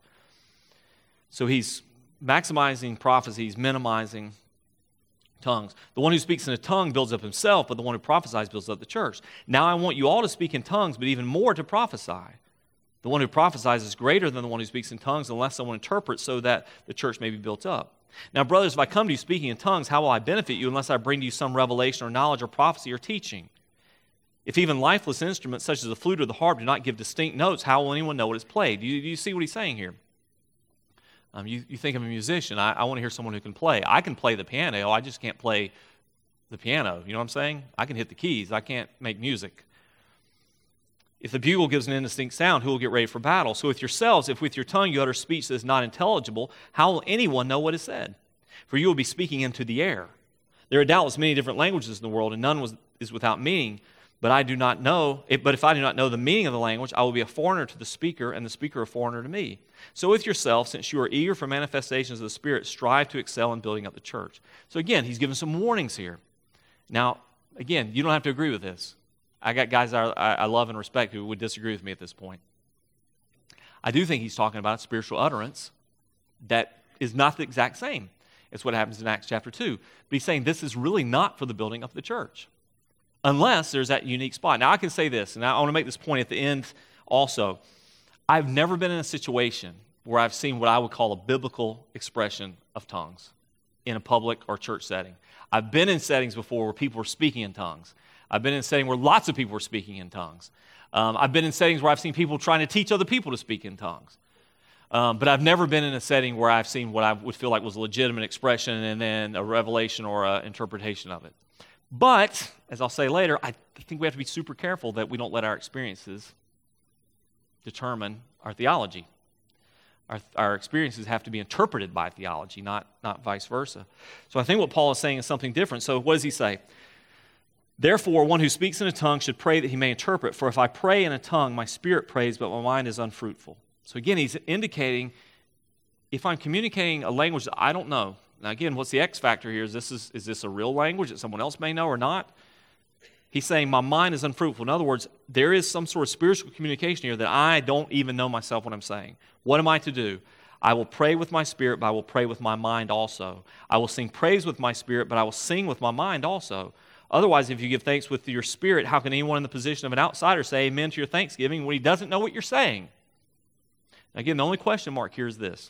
So he's maximizing prophecies, minimizing tongues. The one who speaks in a tongue builds up himself, but the one who prophesies builds up the church. Now I want you all to speak in tongues, but even more to prophesy. The one who prophesies is greater than the one who speaks in tongues unless someone interprets, so that the church may be built up. Now, brothers, if I come to you speaking in tongues, how will I benefit you unless I bring to you some revelation or knowledge or prophecy or teaching? If even lifeless instruments such as the flute or the harp do not give distinct notes, how will anyone know what is played? Do you, do you see what he's saying here? Um, you, you think I'm a musician. I, I want to hear someone who can play. I can play the piano. I just can't play the piano. You know what I'm saying? I can hit the keys. I can't make music. If the bugle gives an indistinct sound, who will get ready for battle? So with yourselves, if with your tongue you utter speech that is not intelligible, how will anyone know what is said? For you will be speaking into the air. There are doubtless many different languages in the world, and none was, is without meaning. But I do not know. But if I do not know the meaning of the language, I will be a foreigner to the speaker, and the speaker a foreigner to me. So with yourself, since you are eager for manifestations of the Spirit, strive to excel in building up the church. So again, he's given some warnings here. Now, again, you don't have to agree with this. I got guys I, I love and respect who would disagree with me at this point. I do think he's talking about spiritual utterance that is not the exact same as what happens in Acts chapter two. But he's saying this is really not for the building of the church, unless there's that unique spot. Now, I can say this, and I want to make this point at the end also. I've never been in a situation where I've seen what I would call a biblical expression of tongues in a public or church setting. I've been in settings before where people were speaking in tongues. I've been in a setting where lots of people were speaking in tongues. Um, I've been in settings where I've seen people trying to teach other people to speak in tongues. Um, but I've never been in a setting where I've seen what I would feel like was a legitimate expression and then a revelation or an interpretation of it. But, as I'll say later, I think we have to be super careful that we don't let our experiences determine our theology. Our, our experiences have to be interpreted by theology, not, not vice versa. So I think what Paul is saying is something different. So what does he say? Therefore, one who speaks in a tongue should pray that he may interpret. For if I pray in a tongue, my spirit prays, but my mind is unfruitful. So again, he's indicating if I'm communicating a language that I don't know. Now again, what's the X factor here? Is this, is, is this a real language that someone else may know or not? He's saying my mind is unfruitful. In other words, there is some sort of spiritual communication here that I don't even know myself what I'm saying. What am I to do? I will pray with my spirit, but I will pray with my mind also. I will sing praise with my spirit, but I will sing with my mind also. Otherwise, if you give thanks with your spirit, how can anyone in the position of an outsider say amen to your thanksgiving when he doesn't know what you're saying? Again, the only question mark here is this.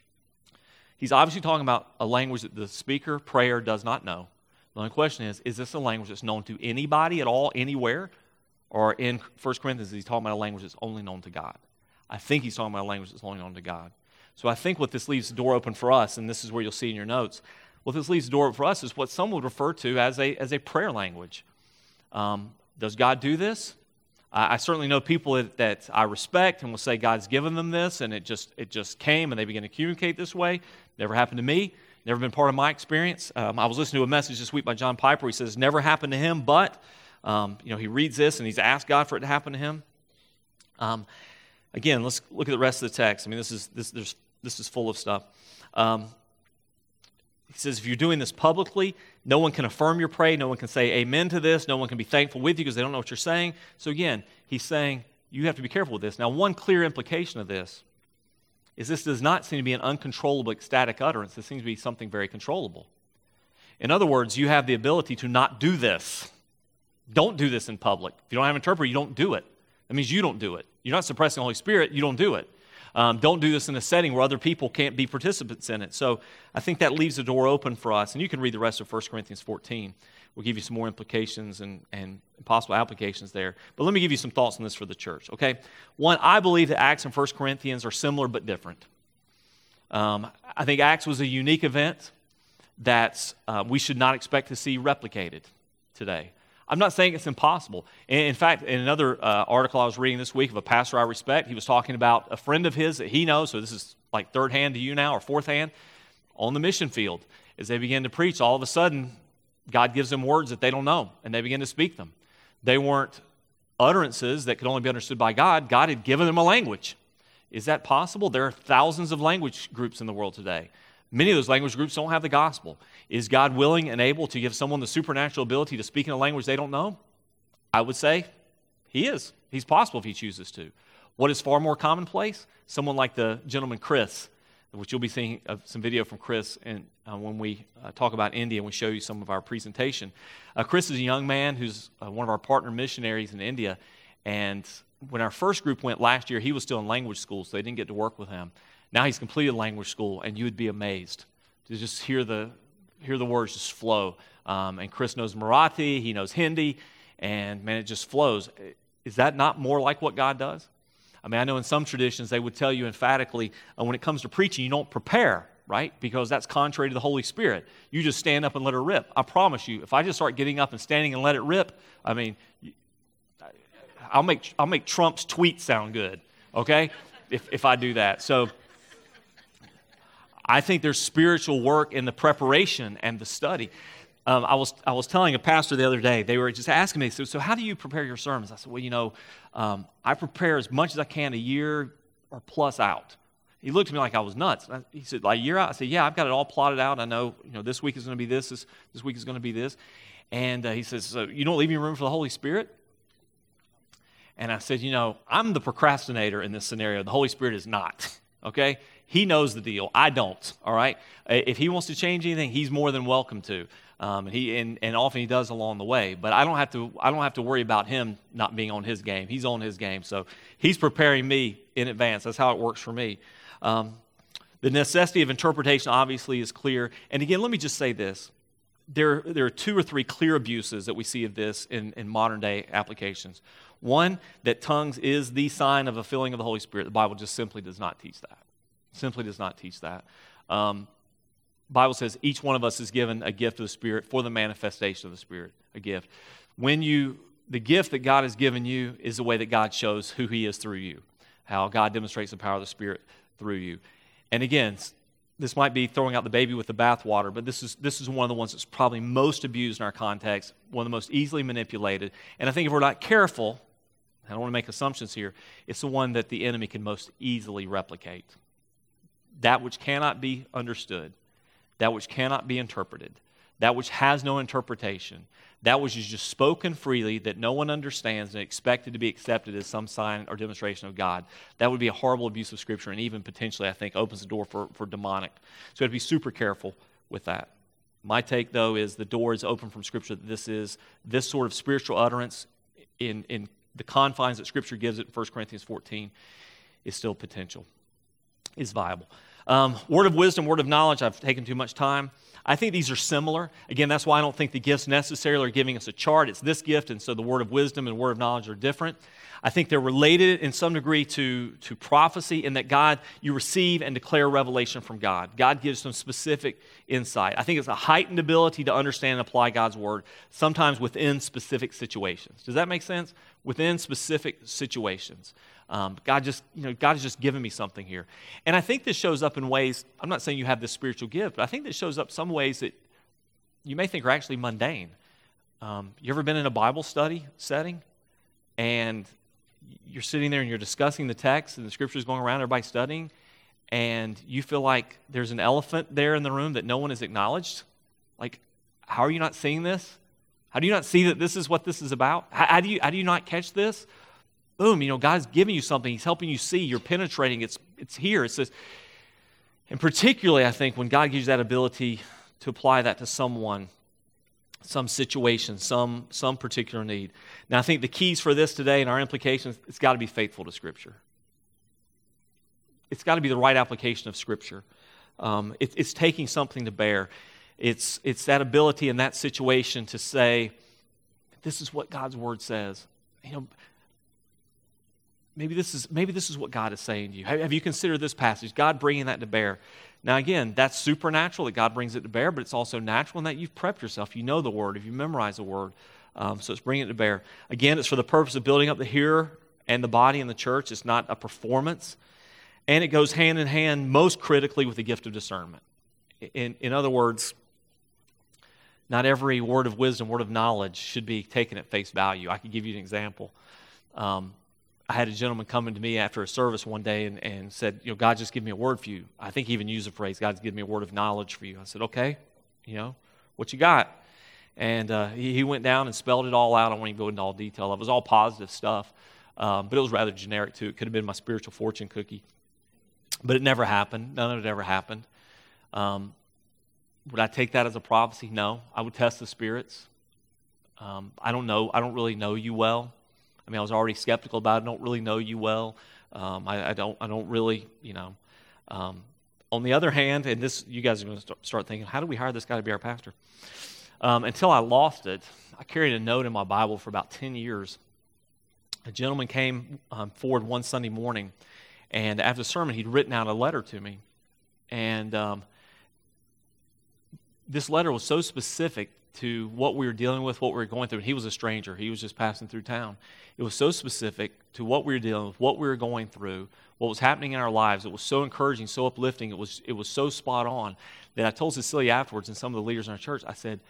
He's obviously talking about a language that the speaker, prayer, does not know. The only question is, is this a language that's known to anybody at all, anywhere? Or in First Corinthians, he's talking about a language that's only known to God. I think he's talking about a language that's only known to God. So I think what this leaves the door open for us, and this is where you'll see in your notes, what this leaves the door open for us is what some would refer to as a, as a prayer language. Um, does God do this? I certainly know people that, that I respect and will say God's given them this, and it just it just came, and they began to communicate this way. Never happened to me. Never been part of my experience. Um, I was listening to a message this week by John Piper. He says, never happened to him, but um, you know he reads this, and he's asked God for it to happen to him. Um, again, let's look at the rest of the text. I mean, this is this there's this is full of stuff. Um, He says, if you're doing this publicly, no one can affirm your prayer. No one can say amen to this. No one can be thankful with you because they don't know what you're saying. So again, he's saying you have to be careful with this. Now, one clear implication of this is this does not seem to be an uncontrollable ecstatic utterance. This seems to be something very controllable. In other words, you have the ability to not do this. Don't do this in public. If you don't have an interpreter, you don't do it. That means you don't do it. You're not suppressing the Holy Spirit. You don't do it. Um, don't do this in a setting where other people can't be participants in it. So I think that leaves the door open for us. And you can read the rest of First Corinthians fourteen. We'll give you some more implications and, and possible applications there. But let me give you some thoughts on this for the church, okay? One, I believe that Acts and First Corinthians are similar but different. Um, I think Acts was a unique event that uh, we should not expect to see replicated today. I'm not saying it's impossible. In fact, in another uh, article I was reading this week of a pastor I respect, he was talking about a friend of his that he knows, so this is like third hand to you now, or fourth hand, on the mission field. As they begin to preach, all of a sudden, God gives them words that they don't know, and they begin to speak them. They weren't utterances that could only be understood by God. God had given them a language. Is that possible? There are thousands of language groups in the world today. Many of those language groups don't have the gospel. Is God willing and able to give someone the supernatural ability to speak in a language they don't know? I would say he is. He's possible if he chooses to. What is far more commonplace? Someone like the gentleman Chris, which you'll be seeing uh, some video from Chris in, uh, when we uh, talk about India and we show you some of our presentation. Uh, Chris is a young man who's uh, one of our partner missionaries in India, and when our first group went last year, he was still in language school, so they didn't get to work with him. Now he's completed language school, and you would be amazed to just hear the hear the words just flow. Um, and Chris knows Marathi, he knows Hindi, and man, it just flows. Is that not more like what God does? I mean, I know in some traditions they would tell you emphatically, uh, when it comes to preaching, you don't prepare, right? Because that's contrary to the Holy Spirit. You just stand up and let it rip. I promise you, if I just start getting up and standing and let it rip, I mean, I'll make I'll make Trump's tweet sound good, okay? If if I do that. So I think there's spiritual work in the preparation and the study. Um, I was I was telling a pastor the other day, they were just asking me, so, so how do you prepare your sermons? I said, well, you know, um, I prepare as much as I can a year or plus out. He looked at me like I was nuts. I, he said, like a year out? I said, yeah, I've got it all plotted out. I know, you know, this week is going to be this, this, this week is going to be this. And uh, he says, so you don't leave any room for the Holy Spirit? And I said, you know, I'm the procrastinator in this scenario. The Holy Spirit is not, okay? He knows the deal. I don't, all right? If he wants to change anything, he's more than welcome to. Um, and, he, and, and often he does along the way. But I don't have to I don't have to worry about him not being on his game. He's on his game. So he's preparing me in advance. That's how it works for me. Um, the necessity of interpretation obviously is clear. And again, let me just say this. There, there are two or three clear abuses that we see of this in, in modern day applications. One, that tongues is the sign of a filling of the Holy Spirit. The Bible just simply does not teach that. Simply does not teach that. Um, Bible says each one of us is given a gift of the Spirit for the manifestation of the Spirit, a gift. When you, the gift that God has given you is the way that God shows who He is through you, how God demonstrates the power of the Spirit through you. And again, this might be throwing out the baby with the bathwater, but this is this is one of the ones that's probably most abused in our context, one of the most easily manipulated. And I think if we're not careful, I don't want to make assumptions here, it's the one that the enemy can most easily replicate. That which cannot be understood, that which cannot be interpreted, that which has no interpretation, that which is just spoken freely that no one understands and expected to be accepted as some sign or demonstration of God. That would be a horrible abuse of Scripture and even potentially, I think, opens the door for, for demonic. So we have to be super careful with that. My take, though, is the door is open from Scripture that this is this sort of spiritual utterance in, in the confines that Scripture gives it in First Corinthians fourteen is still potential, is viable. Um, word of wisdom, word of knowledge, I've taken too much time. I think these are similar. Again, that's why I don't think the gifts necessarily are giving us a chart. It's this gift, and so the word of wisdom and word of knowledge are different. I think they're related in some degree to, to prophecy in that God, you receive and declare revelation from God. God gives some specific insight. I think it's a heightened ability to understand and apply God's word, sometimes within specific situations. Does that make sense? Within specific situations. Um, God just, you know, God has just given me something here. And I think this shows up in ways, I'm not saying you have this spiritual gift, but I think this shows up some ways that you may think are actually mundane. Um, you ever been in a Bible study setting and you're sitting there and you're discussing the text and the scriptures going around, everybody studying, and you feel like there's an elephant there in the room that no one has acknowledged? Like, how are you not seeing this? How do you not see that this is what this is about? How, how do you, how do you not catch this? Boom, you know, God's giving you something. He's helping you see. You're penetrating. It's it's here. It says, and particularly, I think, when God gives you that ability to apply that to someone, some situation, some, some particular need. Now, I think the keys for this today and our implications, it's got to be faithful to Scripture. It's got to be the right application of Scripture. Um, it, it's taking something to bear. It's, it's that ability in that situation to say, this is what God's Word says. You know, Maybe this is maybe this is what God is saying to you. Have, have you considered this passage? God bringing that to bear. Now again, that's supernatural that God brings it to bear, but it's also natural in that you've prepped yourself. You know the Word. If you memorize the Word, um, so it's bringing it to bear. Again, it's for the purpose of building up the hearer and the body in the church. It's not a performance, and it goes hand in hand most critically with the gift of discernment. In in other words, not every word of wisdom, word of knowledge should be taken at face value. I could give you an example. Um, I had a gentleman coming to me after a service one day and, and said, you know, God just gave me a word for you. I think he even used the phrase, God's given me a word of knowledge for you. I said, okay, you know, what you got? And uh, he, he went down and spelled it all out. I won't even go into all detail. It was all positive stuff, um, but it was rather generic too. It could have been my spiritual fortune cookie. But it never happened. None of it ever happened. Um, would I take that as a prophecy? No. I would test the spirits. Um, I don't know. I don't really know you well. I mean, I was already skeptical about it. I don't really know you well. Um, I, I don't. I don't really, you know. Um, on the other hand, and this, you guys are going to start, start thinking, how do we hire this guy to be our pastor? Um, until I lost it, I carried a note in my Bible for about ten years. A gentleman came um, forward one Sunday morning, and after the sermon, he'd written out a letter to me, and um, this letter was so specific to what we were dealing with, what we were going through. And he was a stranger. He was just passing through town. It was so specific to what we were dealing with, what we were going through, what was happening in our lives. It was so encouraging, so uplifting. It was it was so spot on that I told Cecilia afterwards and some of the leaders in our church, I said,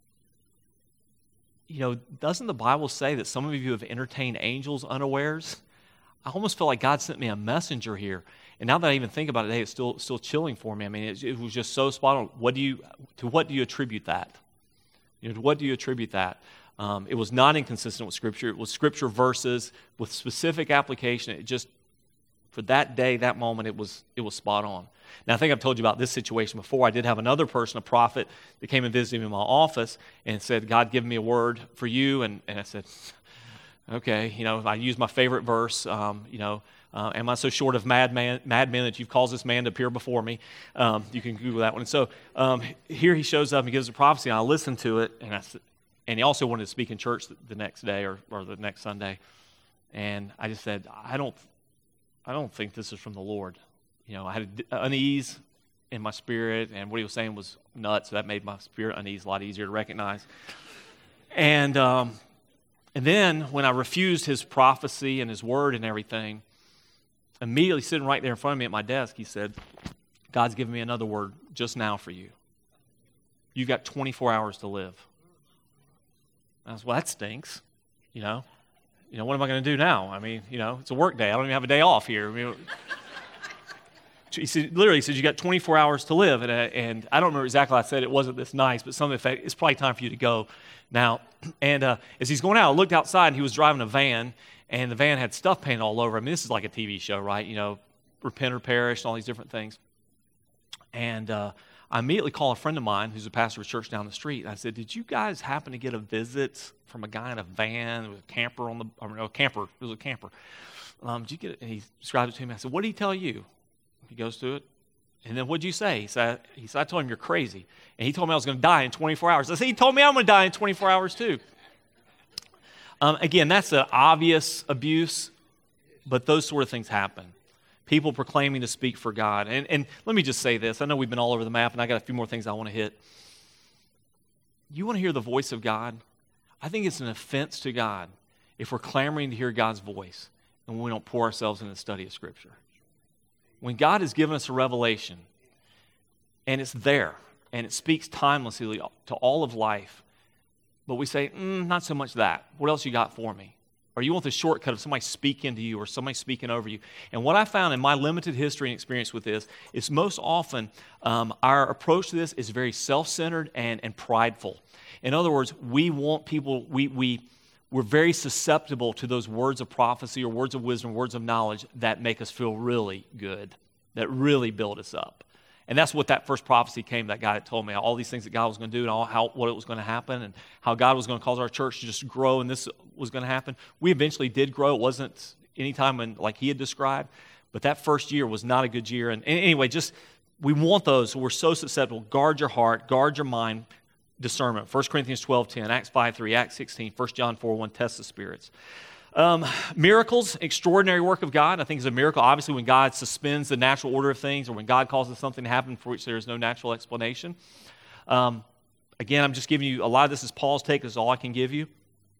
you know, doesn't the Bible say that some of you have entertained angels unawares? I almost feel like God sent me a messenger here. And now that I even think about it today, it's still still chilling for me. I mean, it, it was just so spot on. What do you, to what do you attribute that? You know, to what do you attribute that? Um, it was not inconsistent with Scripture. It was Scripture verses with specific application. It just, for that day, that moment, it was it was spot on. Now, I think I've told you about this situation before. I did have another person, a prophet, that came and visited me in my office and said, God, give me a word for you. And, and I said, okay, you know, I used my favorite verse, um, you know, Uh, am I so short of madman, madmen that you've caused this man to appear before me? Um, you can Google that one. And so um, here he shows up and gives a prophecy, and I listened to it, and I and he also wanted to speak in church the, the next day or, or the next Sunday. And I just said, I don't, I don't think this is from the Lord. You know, I had an unease in my spirit, and what he was saying was nuts, so that made my spirit unease a lot easier to recognize. And um, and then when I refused his prophecy and his word and everything, immediately sitting right there in front of me at my desk, he said, God's given me another word just now for you. You've got twenty-four hours to live. And I said, well, that stinks, you know. You know, what am I going to do now? I mean, you know, it's a work day. I don't even have a day off here. I mean, he said, literally, he said, you got twenty-four hours to live. And, uh, and I don't remember exactly how I said it. It wasn't this nice, but something effect, it's probably time for you to go now. And uh, as he's going out, I looked outside, and he was driving a van, and the van had stuff painted all over. I mean, this is like a T V show, right? You know, repent or perish and all these different things. And uh, I immediately called a friend of mine who's a pastor of a church down the street. And I said, did you guys happen to get a visit from a guy in a van? There was a camper on the, or no, a camper. It was a camper. Um, did you get it? And he described it to me. I said, what did he tell you? He goes through it. And then what'd you say? He said, he said, I told him you're crazy. And he told me I was going to die in twenty-four hours. I said, he told me I'm going to die in twenty-four hours too. Um, again, that's an obvious abuse, but those sort of things happen. People proclaiming to speak for God. And, and let me just say this. I know we've been all over the map, and I got a few more things I want to hit. You want to hear the voice of God? I think it's an offense to God if we're clamoring to hear God's voice and we don't pour ourselves into the study of Scripture. When God has given us a revelation, and it's there, and it speaks timelessly to all of life, but we say, mm, not so much that. What else you got for me? Or you want the shortcut of somebody speaking to you or somebody speaking over you. And what I found in my limited history and experience with this is most often um, our approach to this is very self-centered and, and prideful. In other words, we want people, we, we, we're very susceptible to those words of prophecy or words of wisdom, words of knowledge that make us feel really good, that really build us up. And that's what that first prophecy came, that guy that told me all these things that God was going to do and all how what it was going to happen and how God was going to cause our church to just grow and this was going to happen. We eventually did grow. It wasn't any time when, like he had described, but that first year was not a good year. And, and anyway, just we want those who are so susceptible. Guard your heart, guard your mind, discernment. First Corinthians twelve ten, Acts five three, Acts sixteen, First John four one, test the spirits. Um, miracles, extraordinary work of God. I think it's a miracle, obviously, when God suspends the natural order of things or when God causes something to happen for which there is no natural explanation. Um, again, I'm just giving you, a lot of this is Paul's take. This is all I can give you.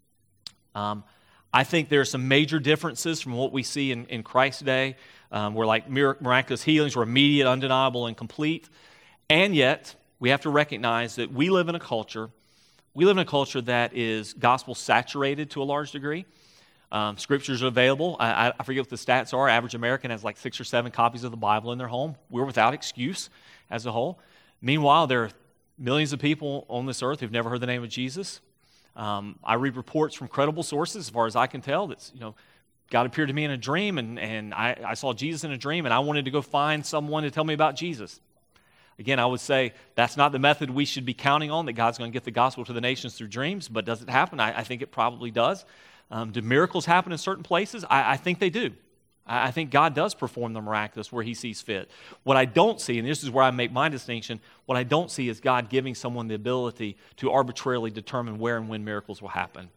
Um, I think there are some major differences from what we see in, in Christ's day, um, where like miraculous healings were immediate, undeniable, and complete. And yet, we have to recognize that we live in a culture, we live in a culture that is gospel saturated to a large degree. Um, scriptures are available. I, I forget what the stats are. Average American has like six or seven copies of the Bible in their home. We're without excuse as a whole. Meanwhile, there are millions of people on this earth who've never heard the name of Jesus. Um, I read reports from credible sources, as far as I can tell, that you know, God appeared to me in a dream, and, and I, I saw Jesus in a dream, and I wanted to go find someone to tell me about Jesus. Again, I would say that's not the method we should be counting on, that God's going to get the gospel to the nations through dreams, but does it happen? I, I think it probably does. Um, do miracles happen in certain places? I, I think they do. I, I think God does perform the miraculous where he sees fit. What I don't see, and this is where I make my distinction, what I don't see is God giving someone the ability to arbitrarily determine where and when miracles will happen.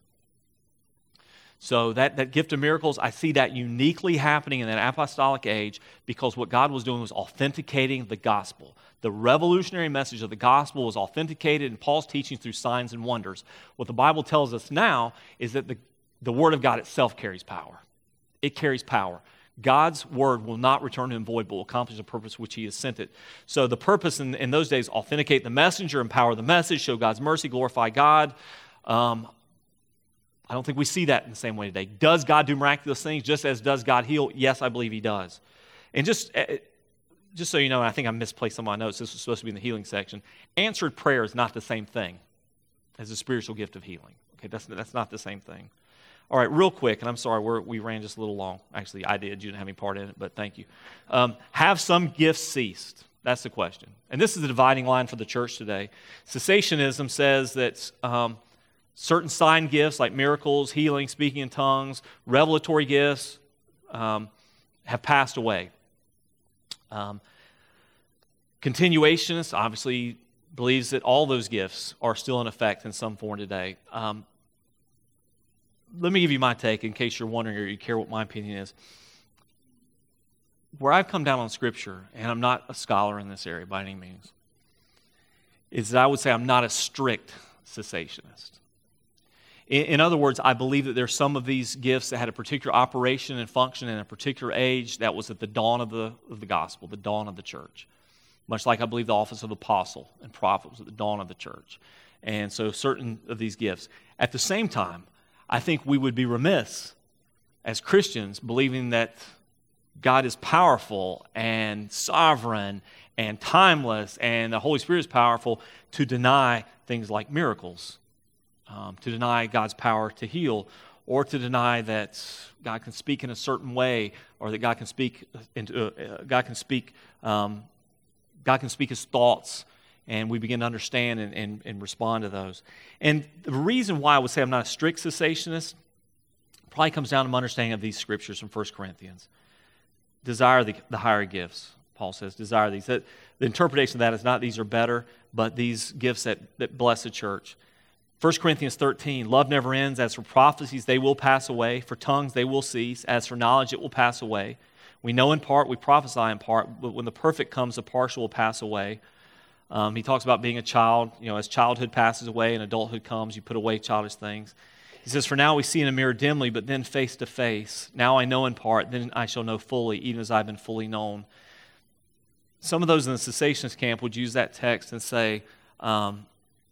So that, that gift of miracles, I see that uniquely happening in that apostolic age because what God was doing was authenticating the gospel. The revolutionary message of the gospel was authenticated in Paul's teaching through signs and wonders. What the Bible tells us now is that the The Word of God itself carries power. It carries power. God's Word will not return to him void, but will accomplish the purpose which he has sent it. So the purpose in, in those days, authenticate the messenger, empower the message, show God's mercy, glorify God. Um, I don't think we see that in the same way today. Does God do miraculous things just as does God heal? Yes, I believe he does. And just, just so you know, and I think I misplaced some of my notes. This was supposed to be in the healing section. Answered prayer is not the same thing as the spiritual gift of healing. Okay, that's, that's not the same thing. All right, real quick, and I'm sorry, we're, we ran just a little long. Actually, I did. You didn't have any part in it, but thank you. Um, have some gifts ceased? That's the question. And this is the dividing line for the church today. Cessationism says that um, certain sign gifts like miracles, healing, speaking in tongues, revelatory gifts, um, have passed away. Um, continuationists obviously believes that all those gifts are still in effect in some form today. Um, let me give you my take in case you're wondering or you care what my opinion is. Where I've come down on Scripture, and I'm not a scholar in this area by any means, is that I would say I'm not a strict cessationist. In, in other words, I believe that there's some of these gifts that had a particular operation and function in a particular age that was at the dawn of the, of the gospel, the dawn of the church. Much like I believe the office of apostle and prophet was at the dawn of the church. And so certain of these gifts. At the same time, I think we would be remiss as Christians believing that God is powerful and sovereign and timeless and the Holy Spirit is powerful to deny things like miracles, um, to deny God's power to heal, or to deny that God can speak in a certain way, or that God can speak into uh, God can speak um, God can speak His thoughts, and we begin to understand and, and, and respond to those. And the reason why I would say I'm not a strict cessationist probably comes down to my understanding of these scriptures from First Corinthians. Desire the, the higher gifts, Paul says, desire these. That, the interpretation of that is not these are better, but these gifts that, that bless the church. First Corinthians thirteen, love never ends. As for prophecies, they will pass away. For tongues, they will cease. As for knowledge, it will pass away. We know in part, we prophesy in part, but when the perfect comes, the partial will pass away. Um, he talks about being a child. You know, as childhood passes away and adulthood comes, you put away childish things. He says, for now we see in a mirror dimly, but then face to face. Now I know in part, then I shall know fully, even as I've been fully known. Some of those in the cessationist camp would use that text and say, um,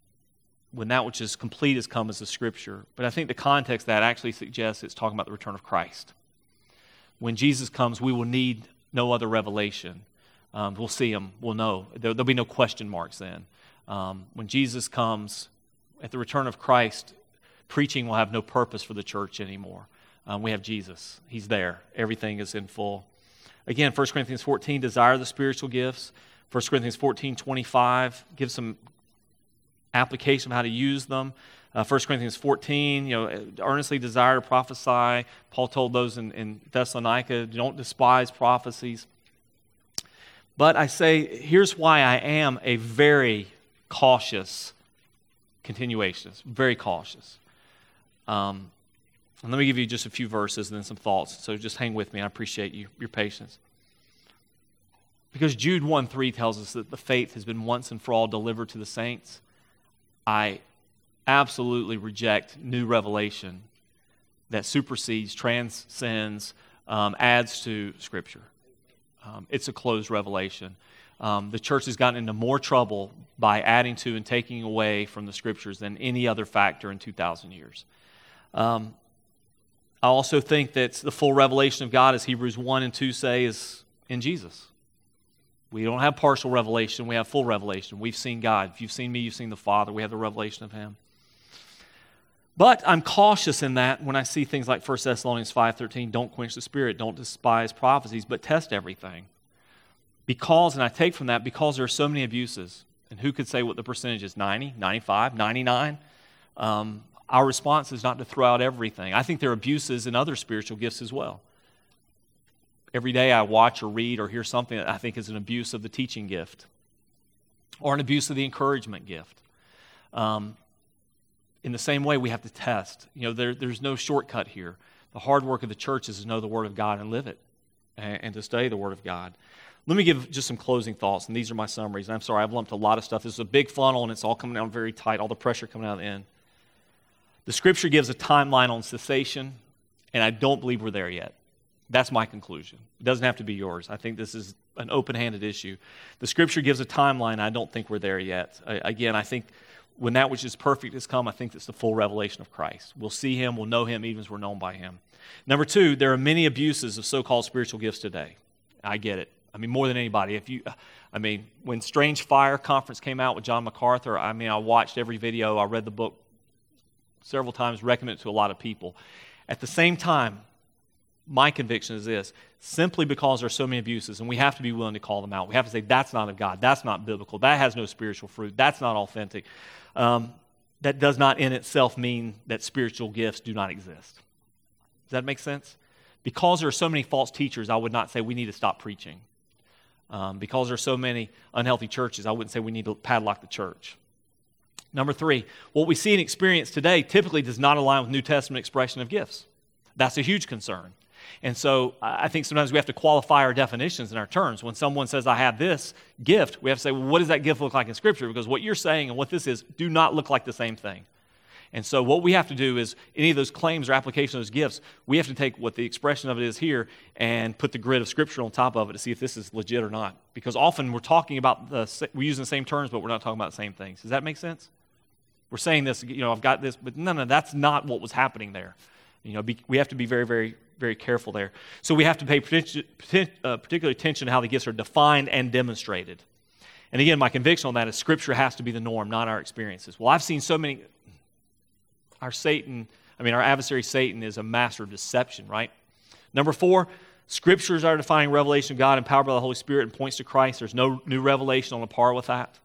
when that which is complete has come as the Scripture. But I think the context of that actually suggests it's talking about the return of Christ. When Jesus comes, we will need no other revelation. Um, we'll see Him. We'll know. There, there'll be no question marks then. Um, when Jesus comes, at the return of Christ, preaching will have no purpose for the church anymore. Um, we have Jesus. He's there. Everything is in full. Again, First Corinthians fourteen, desire the spiritual gifts. First Corinthians fourteen, twenty-five, gives some application of how to use them. Uh, First Corinthians fourteen, you know, earnestly desire to prophesy. Paul told those in, in Thessalonica, don't despise prophecies. But I say, here's why I am a very cautious continuationist, very cautious. Um, and let me give you just a few verses and then some thoughts. So just hang with me. I appreciate you, your patience. Because Jude one three tells us that the faith has been once and for all delivered to the saints. I absolutely reject new revelation that supersedes, transcends, um, adds to Scripture. Um, it's a closed revelation. Um, the church has gotten into more trouble by adding to and taking away from the Scriptures than any other factor in two thousand years. Um, I also think that the full revelation of God, as Hebrews one and two say, is in Jesus. We don't have partial revelation. We have full revelation. We've seen God. If you've seen me, you've seen the Father. We have the revelation of Him. But I'm cautious in that when I see things like First Thessalonians five thirteen, don't quench the Spirit, don't despise prophecies, but test everything. Because, and I take from that, because there are so many abuses, and who could say what the percentage is, ninety, ninety-five, ninety-nine? Um, our response is not to throw out everything. I think there are abuses in other spiritual gifts as well. Every day I watch or read or hear something that I think is an abuse of the teaching gift or an abuse of the encouragement gift. Um, in the same way, we have to test. You know, there, there's no shortcut here. The hard work of the church is to know the Word of God and live it and, and to study the Word of God. Let me give just some closing thoughts, and these are my summaries. I'm sorry, I've lumped a lot of stuff. This is a big funnel, and it's all coming down very tight, all the pressure coming out of the end. The Scripture gives a timeline on cessation, and I don't believe we're there yet. That's my conclusion. It doesn't have to be yours. I think this is an open-handed issue. The Scripture gives a timeline. I don't think we're there yet. I, again, I think when that which is perfect has come, I think it's the full revelation of Christ. We'll see Him, we'll know Him even as we're known by Him. Number two, there are many abuses of so-called spiritual gifts today. I get it. I mean, more than anybody. If you, I mean, when Strange Fire Conference came out with John MacArthur, I mean, I watched every video. I read the book several times, recommended it to a lot of people. At the same time, my conviction is this: simply because there are so many abuses, and we have to be willing to call them out. We have to say, that's not of God, that's not biblical, that has no spiritual fruit, that's not authentic. Um, that does not in itself mean that spiritual gifts do not exist. Does that make sense? Because there are so many false teachers, I would not say we need to stop preaching. Um, because there are so many unhealthy churches, I wouldn't say we need to padlock the church. Number three, what we see and experience today typically does not align with New Testament expression of gifts. That's a huge concern. And so I think sometimes we have to qualify our definitions and our terms. When someone says, I have this gift, we have to say, well, what does that gift look like in Scripture? Because what you're saying and what this is do not look like the same thing. And so what we have to do is, any of those claims or application of those gifts, we have to take what the expression of it is here and put the grid of Scripture on top of it to see if this is legit or not. Because often we're talking about, the we're using the same terms, but we're not talking about the same things. Does that make sense? We're saying this, you know, I've got this, but no, no, that's not what was happening there. You know, be, we have to be very, very, very careful there. So we have to pay partic- uh, particular attention to how the gifts are defined and demonstrated. And again, my conviction on that is Scripture has to be the norm, not our experiences. Well, I've seen so many... Our Satan, I mean, our adversary Satan is a master of deception, right? Number four, Scriptures are defining revelation of God empowered by the Holy Spirit and points to Christ. There's no new revelation on a par with that.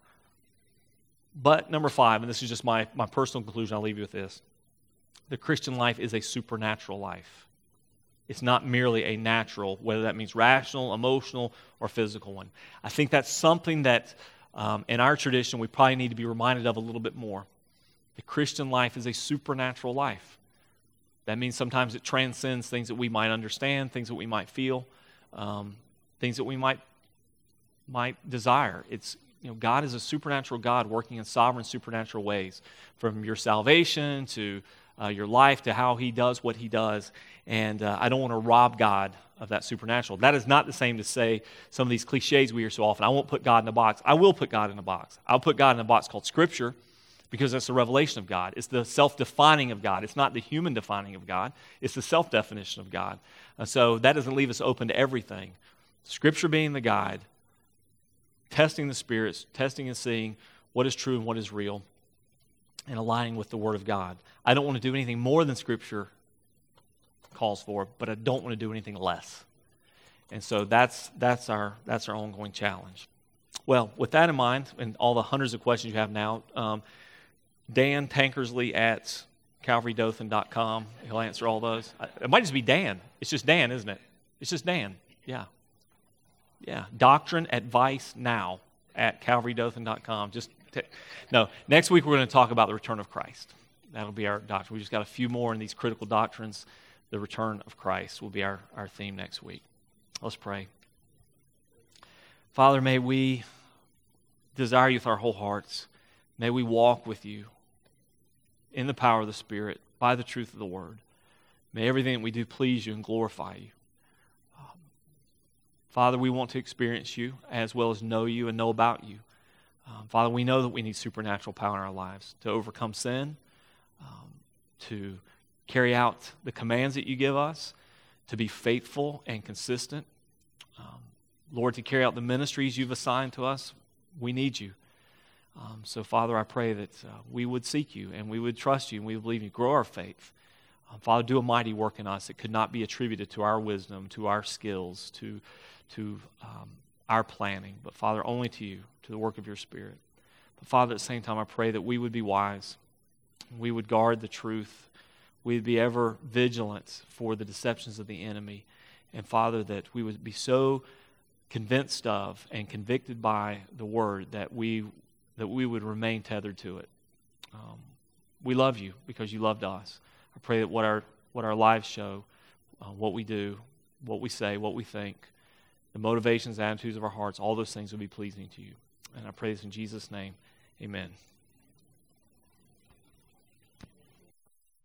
But number five, and this is just my, my personal conclusion, I'll leave you with this. The Christian life is a supernatural life. It's not merely a natural, whether that means rational, emotional, or physical one. I think that's something that um, in our tradition we probably need to be reminded of a little bit more. The Christian life is a supernatural life. That means sometimes it transcends things that we might understand, things that we might feel, um, things that we might might desire. It's, you know, God is a supernatural God working in sovereign supernatural ways, from your salvation to uh, your life to how He does what He does. And uh, I don't want to rob God of that supernatural. That is not the same to say some of these cliches we hear so often. I won't put God in a box. I will put God in a box. I'll put God in a box called Scripture, because that's the revelation of God. It's the self-defining of God. It's not the human defining of God. It's the self-definition of God. Uh, so that doesn't leave us open to everything. Scripture being the guide, testing the spirits, testing and seeing what is true and what is real, and aligning with the Word of God. I don't want to do anything more than Scripture calls for, but I don't want to do anything less. And so that's that's our that's our ongoing challenge. Well, with that in mind, and all the hundreds of questions you have now, um, Dan Tankersley at calvary dothan dot com. He'll answer all those. It might just be Dan. It's just Dan, isn't it? It's just Dan. Yeah. Yeah. Doctrine Advice Now at calvary dothan dot com. Just t- no. Next week we're going to talk about the return of Christ. That'll be our doctrine. We just got a few more in these critical doctrines. The return of Christ will be our, our theme next week. Let's pray. Father, may we desire you with our whole hearts. May we walk with you in the power of the Spirit, by the truth of the Word. May everything that we do please you and glorify you. Um, Father, we want to experience you as well as know you and know about you. Um, Father, we know that we need supernatural power in our lives to overcome sin, um, to carry out the commands that you give us, to be faithful and consistent. Um, Lord, to carry out the ministries you've assigned to us, we need you. Um, so, Father, I pray that uh, we would seek you and we would trust you and we would believe you. Grow our faith. Um, Father, do a mighty work in us that could not be attributed to our wisdom, to our skills, to, to um, our planning, but, Father, only to you, to the work of your Spirit. But, Father, at the same time, I pray that we would be wise. We would guard the truth. We would be ever vigilant for the deceptions of the enemy. And, Father, that we would be so convinced of and convicted by the Word that we that we would remain tethered to it. Um, we love you because you loved us. I pray that what our what our lives show, uh, what we do, what we say, what we think, the motivations, attitudes of our hearts, all those things will be pleasing to you. And I pray this in Jesus' name. Amen.